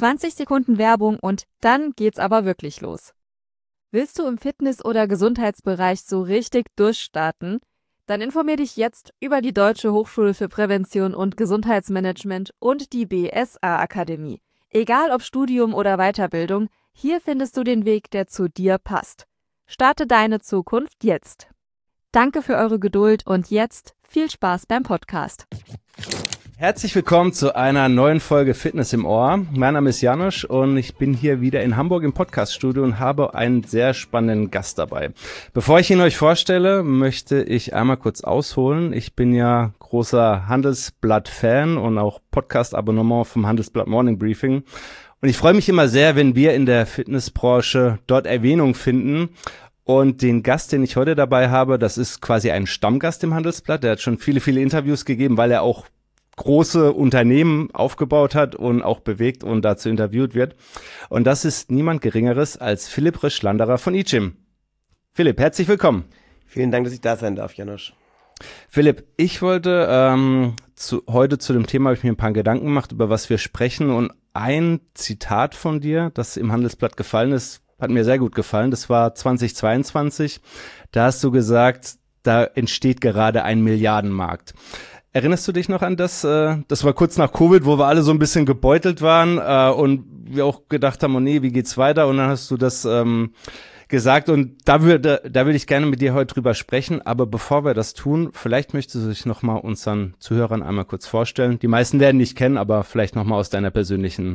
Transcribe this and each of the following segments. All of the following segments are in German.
20 Sekunden Werbung und dann geht's aber wirklich los. Willst du im Fitness- oder Gesundheitsbereich so richtig durchstarten? Dann informier dich jetzt über die Deutsche Hochschule für Prävention und Gesundheitsmanagement und die BSA-Akademie. Egal ob Studium oder Weiterbildung, hier findest du den Weg, der zu dir passt. Starte deine Zukunft jetzt. Danke für eure Geduld und jetzt viel Spaß beim Podcast. Herzlich willkommen zu einer neuen Folge Fitness im Ohr. Mein Name ist Janusz und ich bin hier wieder in Hamburg im Podcaststudio und habe einen sehr spannenden Gast dabei. Bevor ich ihn euch vorstelle, möchte ich einmal kurz ausholen. Ich bin ja großer Handelsblatt-Fan und auch Podcast-Abonnement vom Handelsblatt Morning Briefing. Und ich freue mich immer sehr, wenn wir in der Fitnessbranche dort Erwähnung finden. Und den Gast, den ich heute dabei habe, das ist quasi ein Stammgast im Handelsblatt. Der hat schon viele, viele Interviews gegeben, weil er auch große Unternehmen aufgebaut hat und auch bewegt und dazu interviewt wird. Und das ist niemand Geringeres als Philipp Rischlanderer von eGym. Philipp, herzlich willkommen. Vielen Dank, dass ich da sein darf, Janusz. Philipp, ich wollte heute zu dem Thema, habe ich mir ein paar Gedanken gemacht, über was wir sprechen. Und ein Zitat von dir, das im Handelsblatt gefallen ist, hat mir sehr gut gefallen. Das war 2022. Da hast du gesagt, da entsteht gerade ein Milliardenmarkt. Erinnerst du dich noch an das? Das war kurz nach Covid, wo wir alle so ein bisschen gebeutelt waren und wir auch gedacht haben, oh nee, wie geht's weiter? Und dann hast du das gesagt und da würde ich gerne mit dir heute drüber sprechen. Aber bevor wir das tun, vielleicht möchtest du dich nochmal unseren Zuhörern einmal kurz vorstellen. Die meisten werden dich kennen, aber vielleicht nochmal aus deiner persönlichen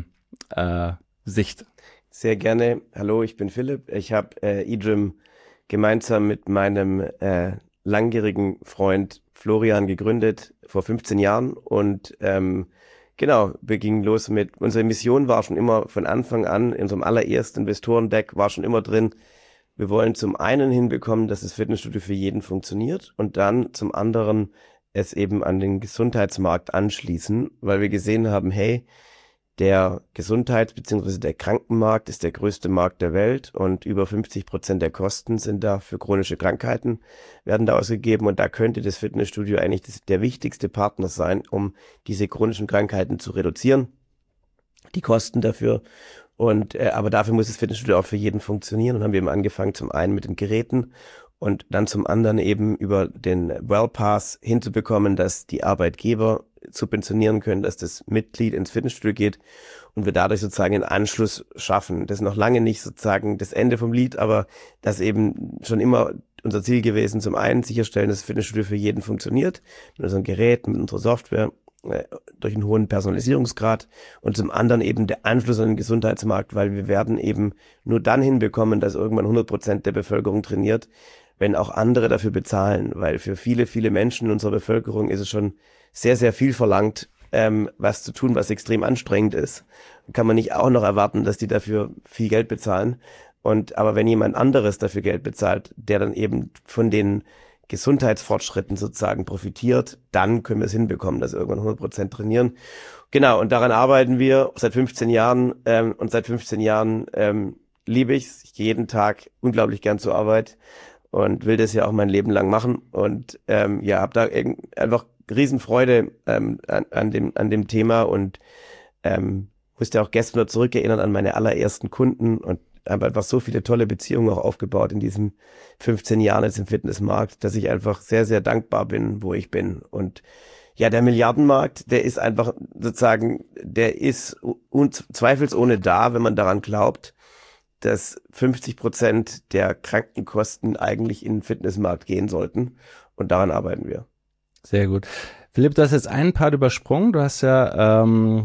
Sicht. Sehr gerne. Hallo, ich bin Philipp. Ich habe eGym gemeinsam mit meinem langjährigen Freund Florian gegründet vor 15 Jahren und genau, wir gingen los mit, unsere Mission war schon immer von Anfang an, in unserem allerersten Investorendeck war schon immer drin, wir wollen zum einen hinbekommen, dass das Fitnessstudio für jeden funktioniert und dann zum anderen es eben an den Gesundheitsmarkt anschließen, weil wir gesehen haben, hey, der Gesundheits- bzw. der Krankenmarkt ist der größte Markt der Welt und über 50% der Kosten sind da für chronische Krankheiten, werden da ausgegeben und da könnte das Fitnessstudio eigentlich der wichtigste Partner sein, um diese chronischen Krankheiten zu reduzieren, die Kosten dafür. Und aber dafür muss das Fitnessstudio auch für jeden funktionieren und haben wir eben angefangen zum einen mit den Geräten und dann zum anderen eben über den Wellpass hinzubekommen, dass die Arbeitgeber subventionieren können, dass das Mitglied ins Fitnessstudio geht und wir dadurch sozusagen einen Anschluss schaffen. Das ist noch lange nicht sozusagen das Ende vom Lied, aber das eben schon immer unser Ziel gewesen, zum einen sicherstellen, dass das Fitnessstudio für jeden funktioniert, mit unseren Geräten, mit unserer Software, durch einen hohen Personalisierungsgrad und zum anderen eben der Anschluss an den Gesundheitsmarkt, weil wir werden eben nur dann hinbekommen, dass irgendwann 100% der Bevölkerung trainiert, wenn auch andere dafür bezahlen, weil für viele, viele Menschen in unserer Bevölkerung ist es schon sehr, sehr viel verlangt, was zu tun, was extrem anstrengend ist. Kann man nicht auch noch erwarten, dass die dafür viel Geld bezahlen. Aber wenn jemand anderes dafür Geld bezahlt, der dann eben von den Gesundheitsfortschritten sozusagen profitiert, dann können wir es hinbekommen, dass irgendwann 100% trainieren. Genau, und daran arbeiten wir seit 15 Jahren und seit 15 Jahren liebe ich es, jeden Tag unglaublich gern zur Arbeit und will das ja auch mein Leben lang machen und habe da einfach Riesenfreude an dem Thema und musste auch gestern nur zurückerinnern an meine allerersten Kunden und habe einfach so viele tolle Beziehungen auch aufgebaut in diesen 15 Jahren jetzt im Fitnessmarkt, dass ich einfach sehr, sehr dankbar bin, wo ich bin. Und ja, der Milliardenmarkt, der ist einfach sozusagen, der ist zweifelsohne da, wenn man daran glaubt, dass 50% der Krankenkosten eigentlich in den Fitnessmarkt gehen sollten. Und daran arbeiten wir. Sehr gut. Philipp, du hast jetzt einen Part übersprungen. Du hast ja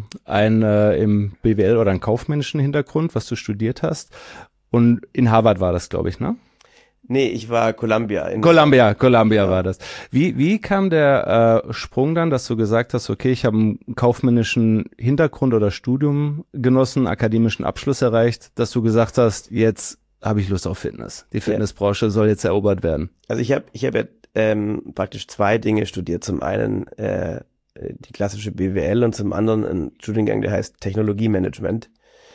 im BWL oder einen kaufmännischen Hintergrund, was du studiert hast. Und in Harvard war das, glaube ich, ne? Nee, ich war Columbia. Columbia war das. Wie kam der Sprung dann, dass du gesagt hast, okay, ich habe einen kaufmännischen Hintergrund oder Studium genossen, akademischen Abschluss erreicht, dass du gesagt hast, jetzt habe ich Lust auf Fitness. Die Fitnessbranche soll jetzt erobert werden. Also ich hab ja praktisch zwei Dinge studiert. Zum einen die klassische BWL und zum anderen einen Studiengang, der heißt Technologiemanagement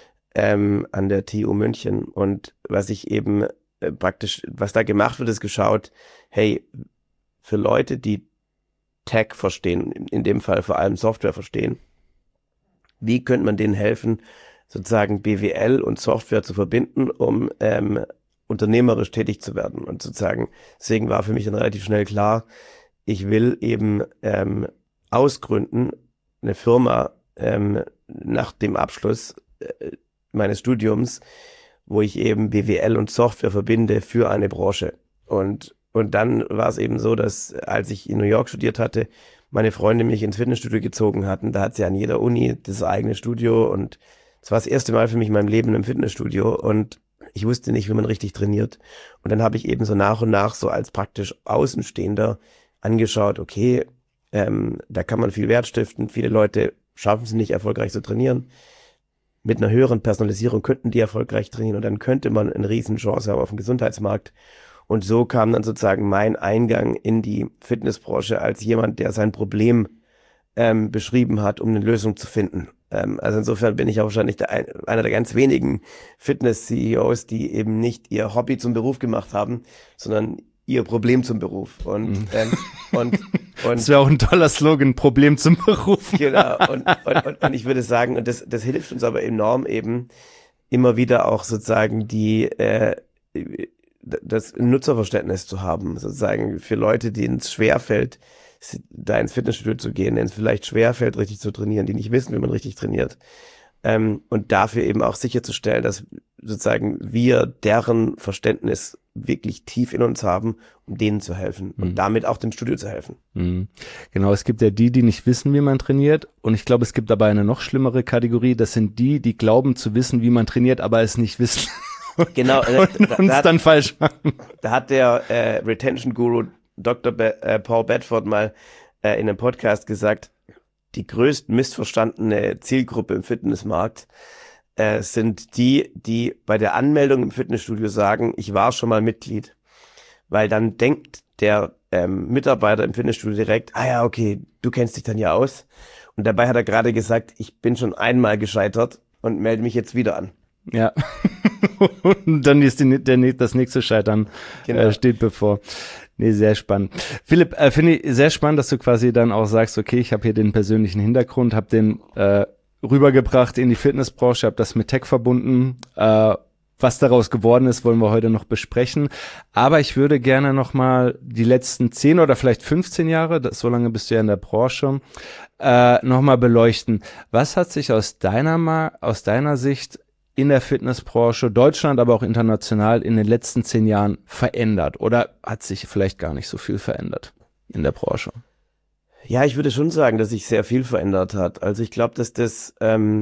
an der TU München. Und was ich eben was da gemacht wird, ist geschaut, hey, für Leute, die Tech verstehen, in dem Fall vor allem Software verstehen, wie könnte man denen helfen, sozusagen BWL und Software zu verbinden, um unternehmerisch tätig zu werden. Und sozusagen, deswegen war für mich dann relativ schnell klar, ich will eben ausgründen, eine Firma nach dem Abschluss meines Studiums, wo ich eben BWL und Software verbinde für eine Branche. Und dann war es eben so, dass als ich in New York studiert hatte, meine Freunde mich ins Fitnessstudio gezogen hatten. Da hat es ja an jeder Uni das eigene Studio und es war das erste Mal für mich in meinem Leben im Fitnessstudio und ich wusste nicht, wie man richtig trainiert. Und dann habe ich eben so nach und nach so als praktisch Außenstehender angeschaut, okay, da kann man viel Wert stiften. Viele Leute schaffen es nicht, erfolgreich zu trainieren. Mit einer höheren Personalisierung könnten die erfolgreich trainieren und dann könnte man eine riesen Chance haben auf dem Gesundheitsmarkt. Und so kam dann sozusagen mein Eingang in die Fitnessbranche als jemand, der sein Problem beschrieben hat, um eine Lösung zu finden. Also insofern bin ich auch wahrscheinlich einer der ganz wenigen Fitness-CEOs, die eben nicht ihr Hobby zum Beruf gemacht haben, sondern ihr Problem zum Beruf. Und das wäre auch ein toller Slogan, Problem zum Beruf. Genau. Und ich würde sagen, und das hilft uns aber enorm eben immer wieder auch sozusagen das Nutzerverständnis zu haben, sozusagen für Leute, denen es schwerfällt, da ins Fitnessstudio zu gehen, denen es vielleicht schwerfällt, richtig zu trainieren, die nicht wissen, wie man richtig trainiert. Und dafür eben auch sicherzustellen, dass sozusagen wir deren Verständnis wirklich tief in uns haben, um denen zu helfen und damit auch dem Studio zu helfen. Genau, es gibt ja die nicht wissen, wie man trainiert und ich glaube, es gibt aber eine noch schlimmere Kategorie, das sind die glauben zu wissen, wie man trainiert, aber es nicht wissen. Genau. Und uns dann falsch machen. Da hat der Retention Guru Dr. Paul Bedford mal in einem Podcast gesagt, die größte missverstandene Zielgruppe im Fitnessmarkt sind die bei der Anmeldung im Fitnessstudio sagen, ich war schon mal Mitglied. Weil dann denkt der Mitarbeiter im Fitnessstudio direkt, ja, okay, du kennst dich dann ja aus. Und dabei hat er gerade gesagt, ich bin schon einmal gescheitert und melde mich jetzt wieder an. Ja, und dann ist das nächste Scheitern steht bevor. Nee, sehr spannend. Philipp, finde ich sehr spannend, dass du quasi dann auch sagst, okay, ich habe hier den persönlichen Hintergrund, habe den rübergebracht in die Fitnessbranche, habe das mit Tech verbunden. Was daraus geworden ist, wollen wir heute noch besprechen. Aber ich würde gerne nochmal die letzten 10 oder vielleicht 15 Jahre, so lange bist du ja in der Branche, nochmal beleuchten. Was hat sich aus deiner Sicht in der Fitnessbranche, Deutschland, aber auch international in den letzten 10 Jahren verändert? Oder hat sich vielleicht gar nicht so viel verändert in der Branche? Ja, ich würde schon sagen, dass sich sehr viel verändert hat. Also ich glaube, dass das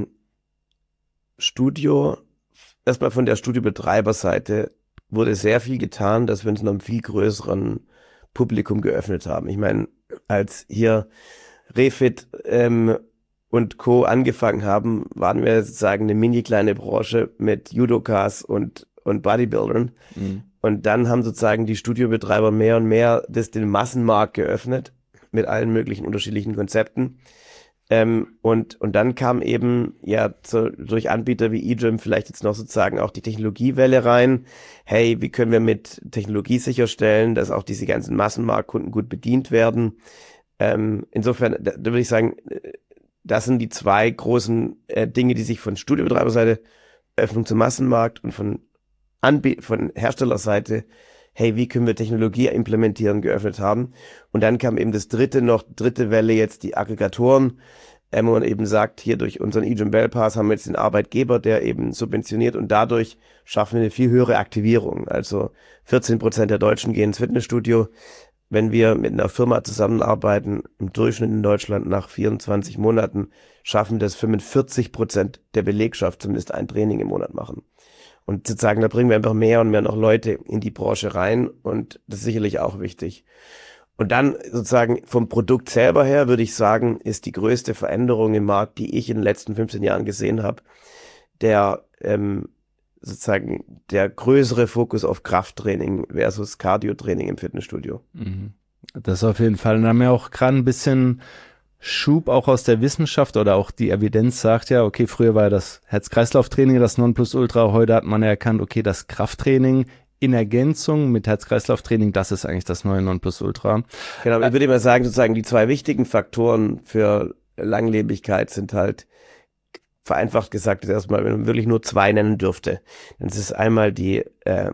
Studio, erstmal von der Studiobetreiberseite, wurde sehr viel getan, dass wir uns einem viel größeren Publikum geöffnet haben. Ich meine, als hier Refit und Co. angefangen haben, waren wir sozusagen eine mini kleine Branche mit Judokas und Bodybuildern. Und dann haben sozusagen die Studiobetreiber mehr und mehr den Massenmarkt geöffnet mit allen möglichen unterschiedlichen Konzepten. Und dann kam eben durch Anbieter wie eGym vielleicht jetzt noch sozusagen auch die Technologiewelle rein. Hey, wie können wir mit Technologie sicherstellen, dass auch diese ganzen Massenmarktkunden gut bedient werden? Insofern, da würde ich sagen, das sind die zwei großen Dinge, die sich von Studiobetreiberseite, Öffnung zum Massenmarkt und von Herstellerseite, hey, wie können wir Technologie implementieren, geöffnet haben. Und dann kam eben das dritte Welle jetzt, die Aggregatoren, wo man eben sagt, hier durch unseren eGym Bell Pass haben wir jetzt den Arbeitgeber, der eben subventioniert und dadurch schaffen wir eine viel höhere Aktivierung. Also 14% der Deutschen gehen ins Fitnessstudio. Wenn wir mit einer Firma zusammenarbeiten, im Durchschnitt in Deutschland nach 24 Monaten, schaffen das 45% der Belegschaft zumindest ein Training im Monat machen. Und sozusagen, da bringen wir einfach mehr und mehr noch Leute in die Branche rein und das ist sicherlich auch wichtig. Und dann sozusagen vom Produkt selber her, würde ich sagen, ist die größte Veränderung im Markt, die ich in den letzten 15 Jahren gesehen habe, der größere Fokus auf Krafttraining versus Cardio-Training im Fitnessstudio. Das auf jeden Fall. Und dann haben wir auch gerade ein bisschen Schub auch aus der Wissenschaft oder auch die Evidenz sagt ja, okay, früher war das Herz-Kreislauf-Training das Nonplusultra, heute hat man ja erkannt, okay, das Krafttraining in Ergänzung mit Herz-Kreislauf-Training, das ist eigentlich das neue Nonplusultra. Genau, ich würde mal sagen, sozusagen die zwei wichtigen Faktoren für Langlebigkeit sind halt vereinfacht gesagt, ist erstmal, wenn man wirklich nur 2 nennen dürfte, dann ist es einmal die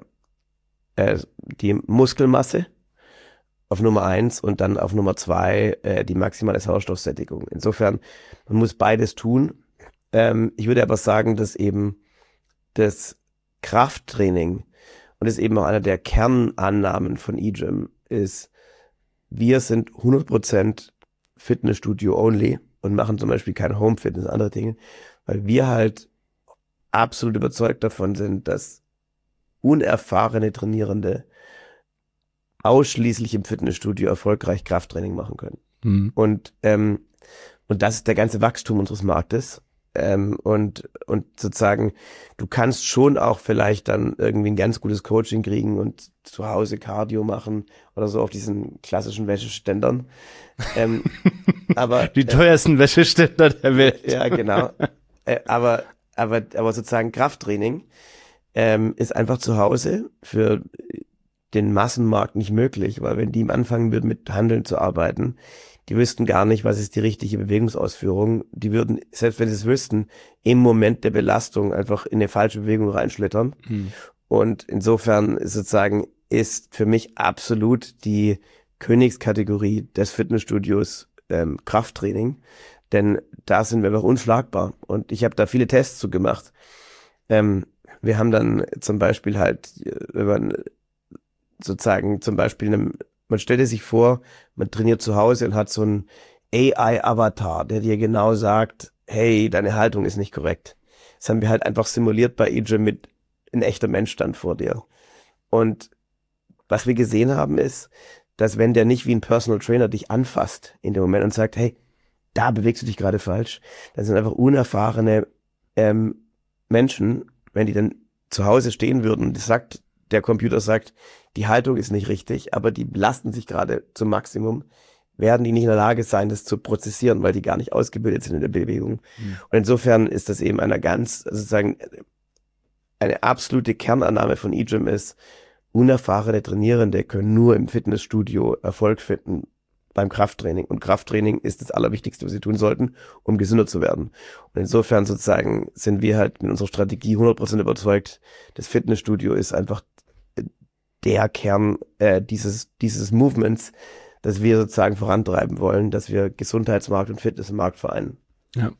Muskelmasse auf Nummer 1 und dann auf Nummer 2 die maximale Sauerstoffsättigung. Insofern, man muss beides tun. Ich würde aber sagen, dass eben das Krafttraining, und das ist eben auch einer der Kernannahmen von eGym, ist, wir sind 100% Fitnessstudio only und machen zum Beispiel kein Home-Fitness, andere Dinge, weil wir halt absolut überzeugt davon sind, dass unerfahrene Trainierende ausschließlich im Fitnessstudio erfolgreich Krafttraining machen können. Mhm. Und das ist der ganze Wachstum unseres Marktes. Und sozusagen, du kannst schon auch vielleicht dann irgendwie ein ganz gutes Coaching kriegen und zu Hause Cardio machen oder so auf diesen klassischen Wäscheständern. Aber die teuersten Wäscheständer der Welt. Ja, genau. Aber sozusagen Krafttraining ist einfach zu Hause für den Massenmarkt nicht möglich, weil wenn die anfangen würden mit Handeln zu arbeiten, die wüssten gar nicht, was ist die richtige Bewegungsausführung. Die würden, selbst wenn sie es wüssten, im Moment der Belastung einfach in eine falsche Bewegung reinschlittern. Und insofern ist sozusagen ist für mich absolut die Königskategorie des Fitnessstudios Krafttraining, denn da sind wir einfach unschlagbar. Und ich habe da viele Tests zu gemacht. Wir haben dann zum Beispiel halt, wenn man sozusagen zum Beispiel man stellte sich vor, man trainiert zu Hause und hat so einen AI-Avatar, der dir genau sagt, hey, deine Haltung ist nicht korrekt. Das haben wir halt einfach simuliert bei eGym mit ein echter Mensch stand vor dir. Und was wir gesehen haben ist, dass wenn der nicht wie ein Personal Trainer dich anfasst in dem Moment und sagt, hey, da bewegst du dich gerade falsch, dann sind einfach unerfahrene Menschen, wenn die dann zu Hause stehen würden und der Computer sagt, die Haltung ist nicht richtig, aber die belasten sich gerade zum Maximum, werden die nicht in der Lage sein, das zu prozessieren, weil die gar nicht ausgebildet sind in der Bewegung. Und insofern ist das eben sozusagen eine absolute Kernannahme von eGym ist, unerfahrene Trainierende können nur im Fitnessstudio Erfolg finden beim Krafttraining. Und Krafttraining ist das Allerwichtigste, was sie tun sollten, um gesünder zu werden. Und insofern sozusagen sind wir halt mit unserer Strategie 100% überzeugt, das Fitnessstudio ist einfach der Kern dieses Movements, das wir sozusagen vorantreiben wollen, dass wir Gesundheitsmarkt und Fitnessmarkt vereinen. Ja.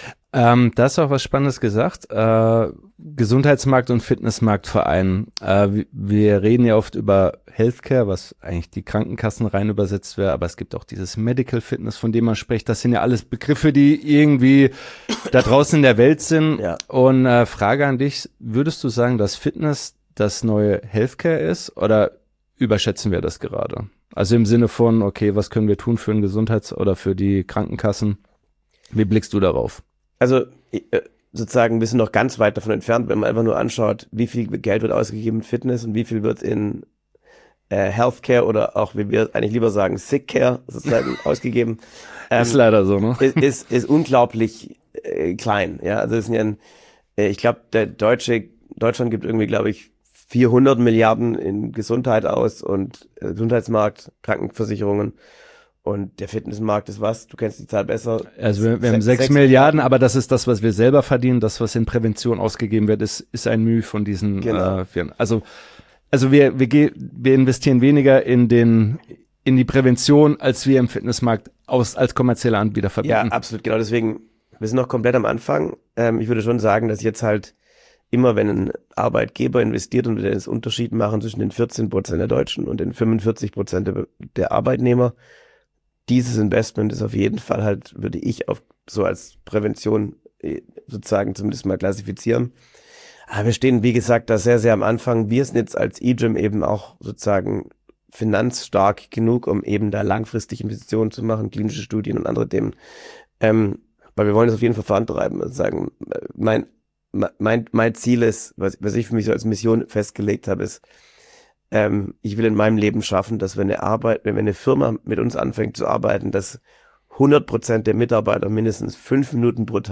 Da hast du auch was Spannendes gesagt. Gesundheitsmarkt und Fitnessmarkt vereinen. Wir reden ja oft über Healthcare, was eigentlich die Krankenkassen rein übersetzt wäre, aber es gibt auch dieses Medical Fitness, von dem man spricht. Das sind ja alles Begriffe, die irgendwie da draußen in der Welt sind. Ja. Und Frage an dich, würdest du sagen, dass Fitness das neue Healthcare ist oder überschätzen wir das gerade? Also im Sinne von, okay, was können wir tun für den oder für die Krankenkassen? Wie blickst du darauf? Also sozusagen, wir sind noch ganz weit davon entfernt, wenn man einfach nur anschaut, wie viel Geld wird ausgegeben in Fitness und wie viel wird in Healthcare oder auch, wie wir eigentlich lieber sagen, Sickcare sozusagen ausgegeben. Ist leider so, ne? Ist unglaublich klein. Ja, also es sind ja, ich glaube, Deutschland gibt irgendwie, glaube ich, 400 Milliarden in Gesundheit aus und Gesundheitsmarkt, Krankenversicherungen. Und der Fitnessmarkt ist was? Du kennst die Zahl besser. Also wir haben 6 Milliarden, aber das ist das, was wir selber verdienen. Das, was in Prävention ausgegeben wird, ist ein Mühe von diesen Firmen. Also wir investieren weniger in die Prävention, als wir im Fitnessmarkt als kommerzieller Anbieter verbieten. Ja, absolut, genau. Deswegen, wir sind noch komplett am Anfang. Ich würde schon sagen, dass jetzt halt immer, wenn ein Arbeitgeber investiert und wir den Unterschied machen zwischen den 14% der Deutschen und den 45% der Arbeitnehmer, dieses Investment ist auf jeden Fall halt, würde ich auch so als Prävention sozusagen zumindest mal klassifizieren. Aber wir stehen, wie gesagt, da sehr, sehr am Anfang. Wir sind jetzt als eGym eben auch sozusagen finanzstark genug, um eben da langfristig Investitionen zu machen, klinische Studien und andere Themen. Weil wir wollen das auf jeden Fall vorantreiben. Also sagen, mein Ziel ist, was ich für mich so als Mission festgelegt habe, ist, ich will in meinem Leben schaffen, dass wenn eine Firma mit uns anfängt zu arbeiten, dass 100% der Mitarbeiter mindestens 5 Minuten pro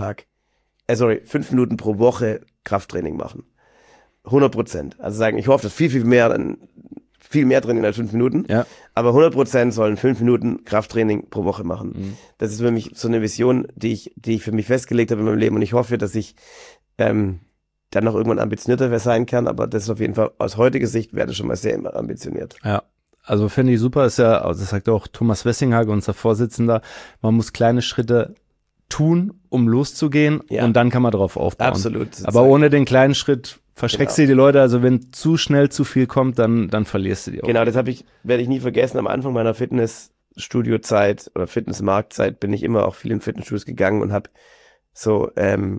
5 Minuten pro Woche Krafttraining machen. 100%. Also sagen, ich hoffe, dass viel, viel mehr dann viel mehr trainieren als 5 Minuten. Ja. Aber 100% sollen 5 Minuten Krafttraining pro Woche machen. Mhm. Das ist für mich so eine Vision, die ich für mich festgelegt habe in meinem Leben. Und ich hoffe, dass ich dann noch irgendwann ambitionierter sein kann. Aber das ist auf jeden Fall, aus heutiger Sicht, wäre das schon mal sehr ambitioniert. Ja. Also finde ich super, ist ja, also das sagt auch Thomas Wessinghage, unser Vorsitzender, man muss kleine Schritte tun, um loszugehen und dann kann man darauf aufbauen. Absolut. Aber ohne den kleinen Schritt verschreckst du die Leute, also wenn zu schnell zu viel kommt, dann verlierst du die auch. Genau, das werde ich nie vergessen. Am Anfang meiner Fitnessstudio-Zeit oder Fitnessmarktzeit bin ich immer auch viel in Fitnessstudios gegangen und habe so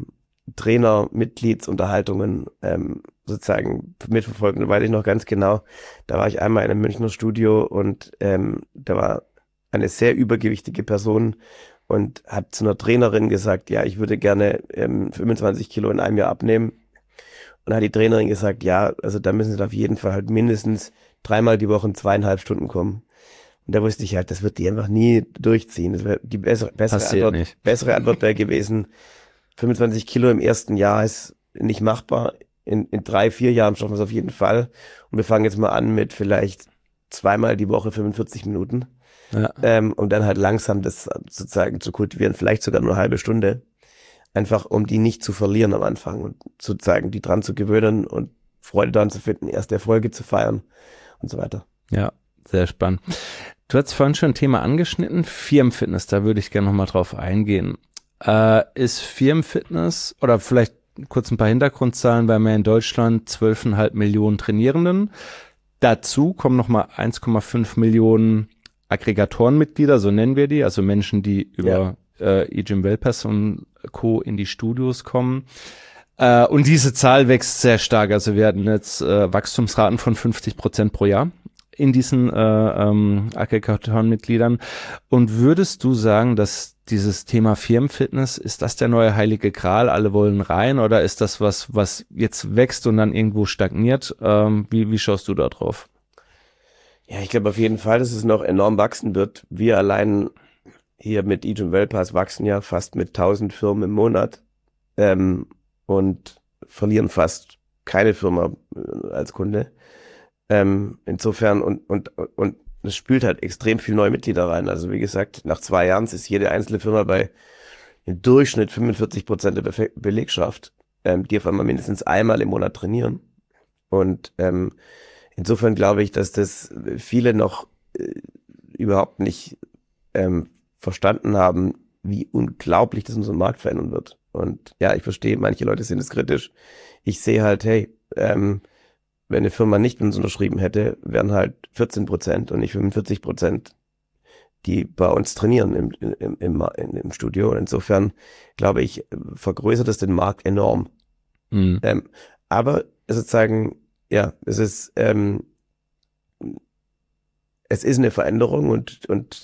Trainer-Mitgliedsunterhaltungen sozusagen mitverfolgt. Und weiß ich noch ganz genau, da war ich einmal in einem Münchner Studio und da war eine sehr übergewichtige Person und hat zu einer Trainerin gesagt, ja, ich würde gerne 25 Kilo in einem Jahr abnehmen. Und hat die Trainerin gesagt, ja, also da müssen sie auf jeden Fall halt mindestens 3-mal die Woche 2,5 Stunden kommen. Und da wusste ich halt, das wird die einfach nie durchziehen. Das wäre die bessere Antwort wäre gewesen, 25 Kilo im ersten Jahr ist nicht machbar. In 3-4 Jahren schaffen wir es auf jeden Fall. Und wir fangen jetzt mal an mit vielleicht 2-mal die Woche 45 Minuten. Ja. Um dann halt langsam das sozusagen zu kultivieren, vielleicht sogar nur eine halbe Stunde. Einfach um die nicht zu verlieren am Anfang und sozusagen die dran zu gewöhnen und Freude daran zu finden, erste Erfolge zu feiern und so weiter. Ja, sehr spannend. Du hast vorhin schon ein Thema angeschnitten, Firmenfitness, da würde ich gerne nochmal drauf eingehen. Ist Firmenfitness oder vielleicht kurz ein paar Hintergrundzahlen, weil wir in Deutschland 12,5 Millionen Trainierenden. Dazu kommen nochmal 1,5 Millionen Aggregatorenmitglieder, so nennen wir die, also Menschen, die über eGym Wellpass und Co. in die Studios kommen. Und diese Zahl wächst sehr stark. Also wir hatten jetzt Wachstumsraten von 50% pro Jahr in diesen Aggregatorenmitgliedern. Und würdest du sagen, dass dieses Thema Firmenfitness, ist das der neue heilige Gral? Alle wollen rein oder ist das was jetzt wächst und dann irgendwo stagniert? Wie schaust du da drauf? Ja, ich glaube auf jeden Fall, dass es noch enorm wachsen wird. Wir allein hier mit eGym Wellpass wachsen ja fast mit 1000 Firmen im Monat und verlieren fast keine Firma als Kunde. Insofern und es spült halt extrem viel neue Mitglieder rein. Also wie gesagt, nach 2 Jahren ist jede einzelne Firma bei im Durchschnitt 45% der Belegschaft, die auf einmal mindestens einmal im Monat trainieren. Und insofern glaube ich, dass das viele noch überhaupt nicht verstanden haben, wie unglaublich das unseren Markt verändern wird. Und ja, ich verstehe, manche Leute sind es kritisch. Ich sehe halt, hey, wenn eine Firma nicht mit uns unterschrieben hätte, wären halt 14% und nicht 45%, die bei uns trainieren im Studio. Und insofern, glaube ich, vergrößert es den Markt enorm. Mhm. Aber sozusagen, ja, es ist eine Veränderung und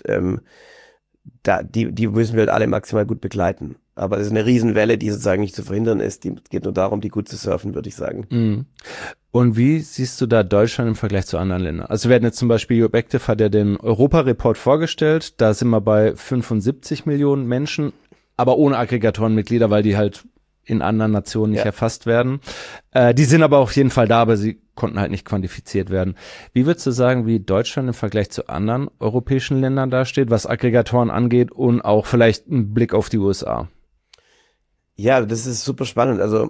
die müssen wir halt alle maximal gut begleiten. Aber es ist eine Riesenwelle, die sozusagen nicht zu verhindern ist. Die geht nur darum, die gut zu surfen, würde ich sagen. Mhm. Und wie siehst du da Deutschland im Vergleich zu anderen Ländern? Also wir hatten jetzt zum Beispiel Europe-Active hat ja den Europa-Report vorgestellt. Da sind wir bei 75 Millionen Menschen, aber ohne Aggregatorenmitglieder, weil die halt in anderen Nationen nicht erfasst werden. Die sind aber auf jeden Fall da, aber sie konnten halt nicht quantifiziert werden. Wie würdest du sagen, wie Deutschland im Vergleich zu anderen europäischen Ländern dasteht, was Aggregatoren angeht und auch vielleicht ein Blick auf die USA? Ja, das ist super spannend. Also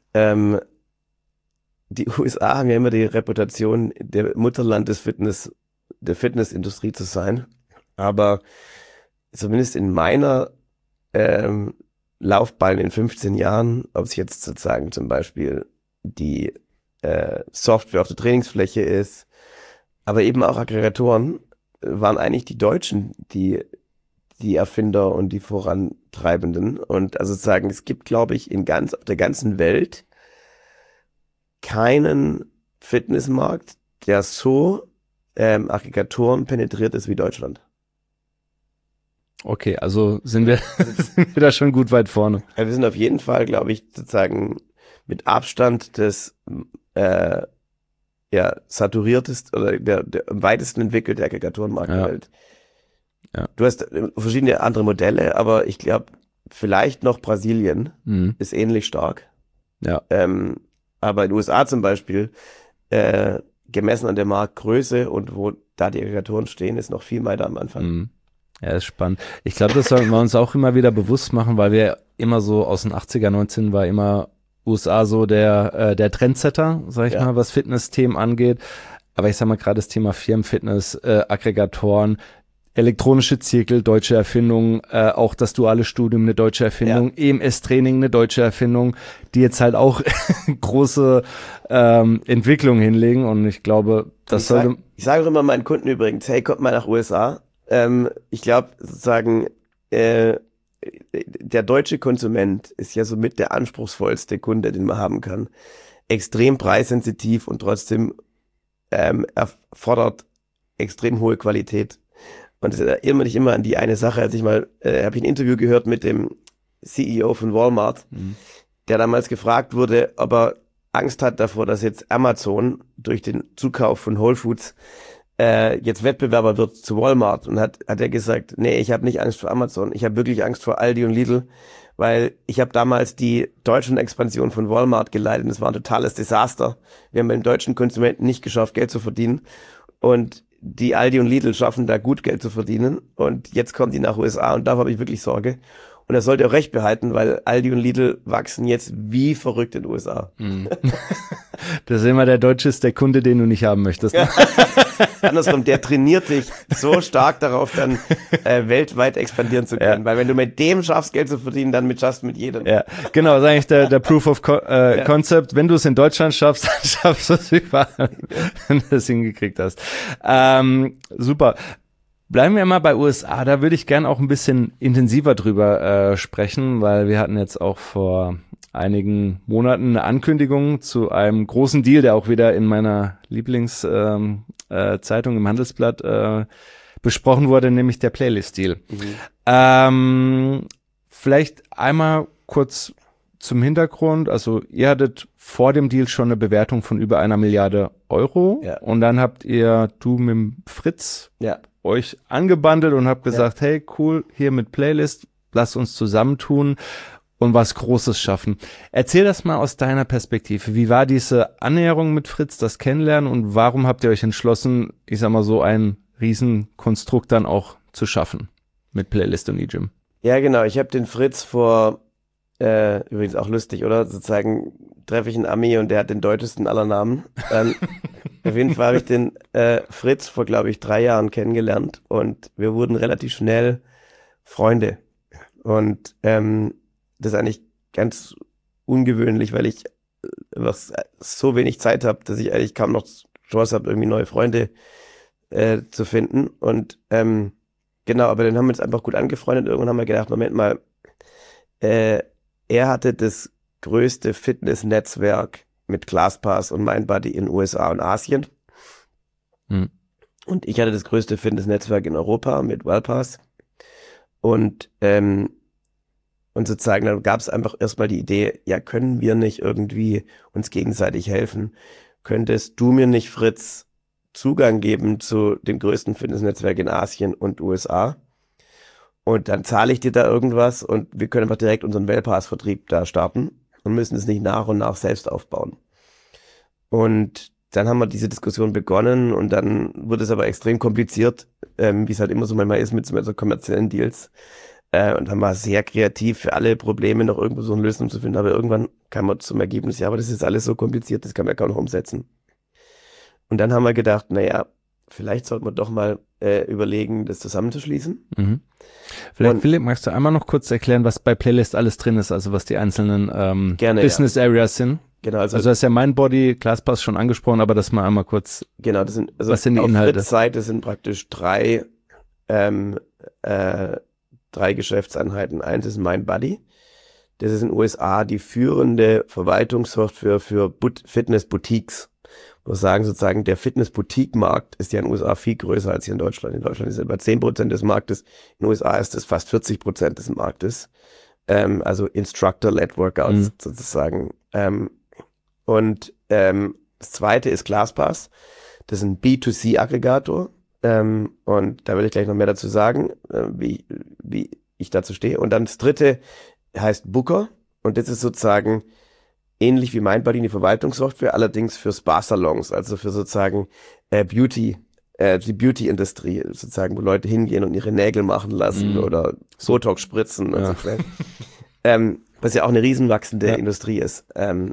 die USA haben ja immer die Reputation, der Mutterland der Fitnessindustrie zu sein. Aber zumindest in meiner Laufbahn in 15 Jahren, ob es jetzt sozusagen zum Beispiel die Software auf der Trainingsfläche ist, aber eben auch Aggregatoren, waren eigentlich die Deutschen, die Erfinder und die Vorantreibenden. Und also sozusagen, es gibt, glaube ich, auf der ganzen Welt keinen Fitnessmarkt, der so Aggregatoren penetriert ist wie Deutschland. Okay, also sind wir da schon gut weit vorne. Ja, wir sind auf jeden Fall, glaube ich, sozusagen mit Abstand des saturiertest oder der am weitesten entwickelte Aggregatorenmarkt der Welt. Ja. Du hast verschiedene andere Modelle, aber ich glaube, vielleicht noch Brasilien ist ähnlich stark. Ja. Aber in den USA zum Beispiel gemessen an der Marktgröße und wo da die Aggregatoren stehen, ist noch viel weiter am Anfang. Mhm. Ja, ist spannend. Ich glaube, das sollten wir uns auch immer wieder bewusst machen, weil wir immer so aus den 80er, 19 war immer USA so der Trendsetter, sag ich mal, was Fitness-Themen angeht. Aber ich sag mal, gerade das Thema Firmenfitness, Aggregatoren, elektronische Zirkel, deutsche Erfindung, auch das duale Studium, eine deutsche Erfindung, EMS-Training, eine deutsche Erfindung, die jetzt halt auch große Entwicklungen hinlegen. Und ich glaube, das sollte... Ich sage auch immer meinen Kunden übrigens, hey, kommt mal nach USA. Ich glaube, sozusagen, der deutsche Konsument ist ja somit der anspruchsvollste Kunde, den man haben kann. Extrem preissensitiv und trotzdem erfordert extrem hohe Qualität. Und das erinnert mich immer an die eine Sache, als ich mal, habe ich ein Interview gehört mit dem CEO von Walmart, der damals gefragt wurde, ob er Angst hat davor, dass jetzt Amazon durch den Zukauf von Whole Foods jetzt Wettbewerber wird zu Walmart. Und hat er gesagt, nee, ich habe nicht Angst vor Amazon, ich habe wirklich Angst vor Aldi und Lidl, weil ich habe damals die Deutschland-Expansion von Walmart geleitet und es war ein totales Desaster. Wir haben beim deutschen Konsumenten nicht geschafft, Geld zu verdienen. Und die Aldi und Lidl schaffen da gut Geld zu verdienen. Und jetzt kommen die nach USA und da habe ich wirklich Sorge. Und er sollte auch recht behalten, weil Aldi und Lidl wachsen jetzt wie verrückt in den USA. Das ist immer der Deutsche ist der Kunde, den du nicht haben möchtest. Ne? Andersrum, der trainiert dich so stark darauf, dann weltweit expandieren zu können. Weil wenn du mit dem schaffst, Geld zu verdienen, dann schaffst du mit jedem. Ja, genau, das ist eigentlich der Proof of Concept. Wenn du es in Deutschland schaffst, dann schaffst du es überall, wenn du es hingekriegt hast. Super. Bleiben wir mal bei USA, da würde ich gern auch ein bisschen intensiver drüber sprechen, weil wir hatten jetzt auch vor einigen Monaten eine Ankündigung zu einem großen Deal, der auch wieder in meiner Lieblingszeitung im Handelsblatt besprochen wurde, nämlich der Playlist-Deal. Vielleicht einmal kurz zum Hintergrund, also ihr hattet vor dem Deal schon eine Bewertung von über 1 Milliarde Euro und dann habt du mit dem Fritz euch angebandelt und habt gesagt, hey, cool, hier mit Playlist, lasst uns zusammentun und was Großes schaffen. Erzähl das mal aus deiner Perspektive. Wie war diese Annäherung mit Fritz, das Kennenlernen und warum habt ihr euch entschlossen, ich sag mal so ein Riesenkonstrukt dann auch zu schaffen mit Playlist und eGym? Ja, genau. Ich habe den Fritz übrigens auch lustig, oder? Sozusagen treffe ich einen Ami und der hat den deutschesten aller Namen. Auf jeden Fall habe ich den Fritz vor, glaube ich, 3 Jahren kennengelernt und wir wurden relativ schnell Freunde. Und das ist eigentlich ganz ungewöhnlich, weil ich so wenig Zeit habe, dass ich eigentlich kaum noch Chance habe, irgendwie neue Freunde zu finden. Und genau, aber dann haben wir uns einfach gut angefreundet. Irgendwann haben wir gedacht, Moment mal, er hatte das größte Fitnessnetzwerk mit ClassPass und MindBody in USA und Asien. Und ich hatte das größte Fitnessnetzwerk in Europa mit Wellpass. Und sozusagen, dann gab es einfach erstmal die Idee, ja, können wir nicht irgendwie uns gegenseitig helfen? Könntest du mir nicht, Fritz, Zugang geben zu dem größten Fitnessnetzwerk in Asien und USA? Und dann zahle ich dir da irgendwas und wir können einfach direkt unseren Wellpass-Vertrieb da starten und müssen es nicht nach und nach selbst aufbauen. Und dann haben wir diese Diskussion begonnen und dann wurde es aber extrem kompliziert, wie es halt immer so manchmal ist mit so kommerziellen Deals. Und dann war sehr kreativ für alle Probleme noch irgendwo so eine Lösung zu finden. Aber irgendwann kam man zum Ergebnis, ja, aber das ist alles so kompliziert, das kann man ja kaum noch umsetzen. Und dann haben wir gedacht, naja, vielleicht sollten wir doch mal überlegen, das zusammenzuschließen. Vielleicht, Philipp, magst du einmal noch kurz erklären, was bei Playlist alles drin ist, also was die einzelnen Business Areas sind? Genau, also das ist ja MindBody, ClassPass schon angesprochen, aber das mal einmal kurz. Genau, das sind, was sind die Inhalte? Auf der Seite sind praktisch drei Geschäftseinheiten. Eins ist MindBody. Das ist in den USA die führende Verwaltungssoftware für Fitness-Boutiques. Wir sagen sozusagen, der Fitness-Boutique-Markt ist ja in den USA viel größer als hier in Deutschland. In Deutschland ist es etwa 10% des Marktes. In den USA ist es fast 40% des Marktes. Also Instructor-led Workouts sozusagen. Und das zweite ist ClassPass. Das ist ein B2C-Aggregator. Und da will ich gleich noch mehr dazu sagen, wie ich dazu stehe. Und dann das dritte heißt Booker. Und das ist sozusagen ähnlich wie Mindbody eine Verwaltungssoftware, allerdings für Spa-Salons, also für sozusagen die Beauty-Industrie, sozusagen, wo Leute hingehen und ihre Nägel machen lassen oder Botox spritzen und so. Was ja auch eine riesenwachsende Industrie ist.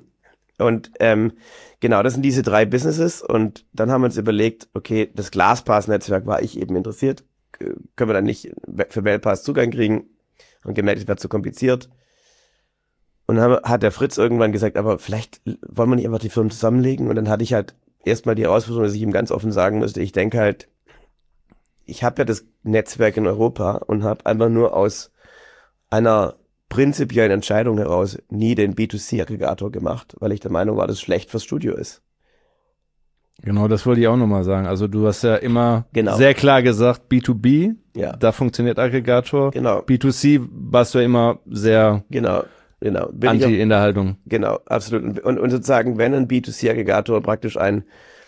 Genau, das sind diese 3 Businesses und dann haben wir uns überlegt, okay, das Glasspass-Netzwerk war ich eben interessiert, können wir dann nicht für Wellpass Zugang kriegen und gemerkt, es wäre zu kompliziert. Und dann hat der Fritz irgendwann gesagt, aber vielleicht wollen wir nicht einfach die Firmen zusammenlegen und dann hatte ich halt erstmal die Herausforderung, dass ich ihm ganz offen sagen musste, ich denke halt, ich habe ja das Netzwerk in Europa und habe einfach nur aus einer prinzipiellen Entscheidung heraus nie den B2C-Aggregator gemacht, weil ich der Meinung war, dass es schlecht fürs Studio ist. Genau, das wollte ich auch nochmal sagen. Also du hast ja immer sehr klar gesagt, B2B, da funktioniert Aggregator. Genau. B2C warst du ja immer sehr anti in der Haltung. Genau, absolut. Und sozusagen, wenn ein B2C-Aggregator praktisch ein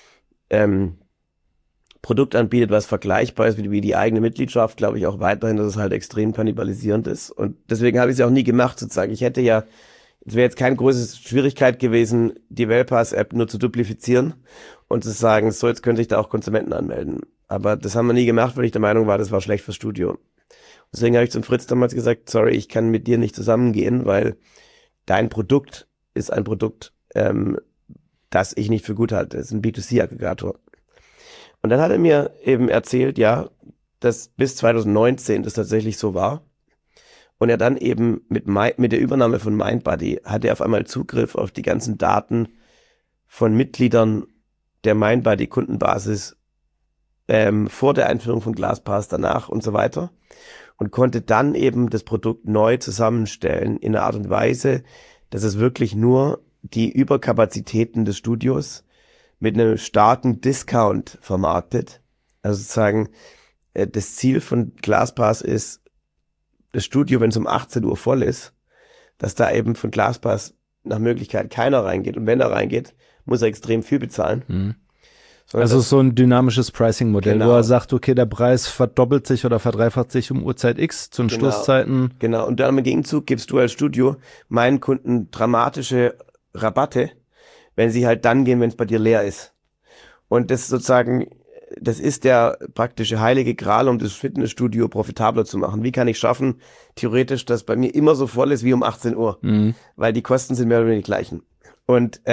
Produkt anbietet, was vergleichbar ist wie die eigene Mitgliedschaft, glaube ich auch weiterhin, dass es halt extrem kannibalisierend ist. Und deswegen habe ich es auch nie gemacht, sozusagen. Es wäre jetzt keine große Schwierigkeit gewesen, die Wellpass-App nur zu duplizieren und zu sagen, so, jetzt können sich da auch Konsumenten anmelden. Aber das haben wir nie gemacht, weil ich der Meinung war, das war schlecht fürs Studio. Deswegen habe ich zum Fritz damals gesagt, sorry, ich kann mit dir nicht zusammengehen, weil dein Produkt ist ein Produkt, das ich nicht für gut halte. Das ist ein B2C-Aggregator. Und dann hat er mir eben erzählt, ja, dass bis 2019 das tatsächlich so war. Und er dann eben mit der Übernahme von Mindbody hatte er auf einmal Zugriff auf die ganzen Daten von Mitgliedern der Mindbody-Kundenbasis vor der Einführung von Glasspass, danach und so weiter. Und konnte dann eben das Produkt neu zusammenstellen in einer Art und Weise, dass es wirklich nur die Überkapazitäten des Studios mit einem starken Discount vermarktet. Also sozusagen das Ziel von Glasspass ist, das Studio, wenn es um 18 Uhr voll ist, dass da eben von Glasspass nach Möglichkeit keiner reingeht. Und wenn er reingeht, muss er extrem viel bezahlen. Also so ein dynamisches Pricing-Modell, wo er sagt, okay, der Preis verdoppelt sich oder verdreifacht sich um Uhrzeit X zu den Schlusszeiten. Genau, und dann im Gegenzug gibst du als Studio meinen Kunden dramatische Rabatte, wenn sie halt dann gehen, wenn es bei dir leer ist. Und das sozusagen, das ist der praktische heilige Gral, um das Fitnessstudio profitabler zu machen. Wie kann ich schaffen, theoretisch, dass bei mir immer so voll ist wie um 18 Uhr? Weil die Kosten sind mehr oder weniger die gleichen. Und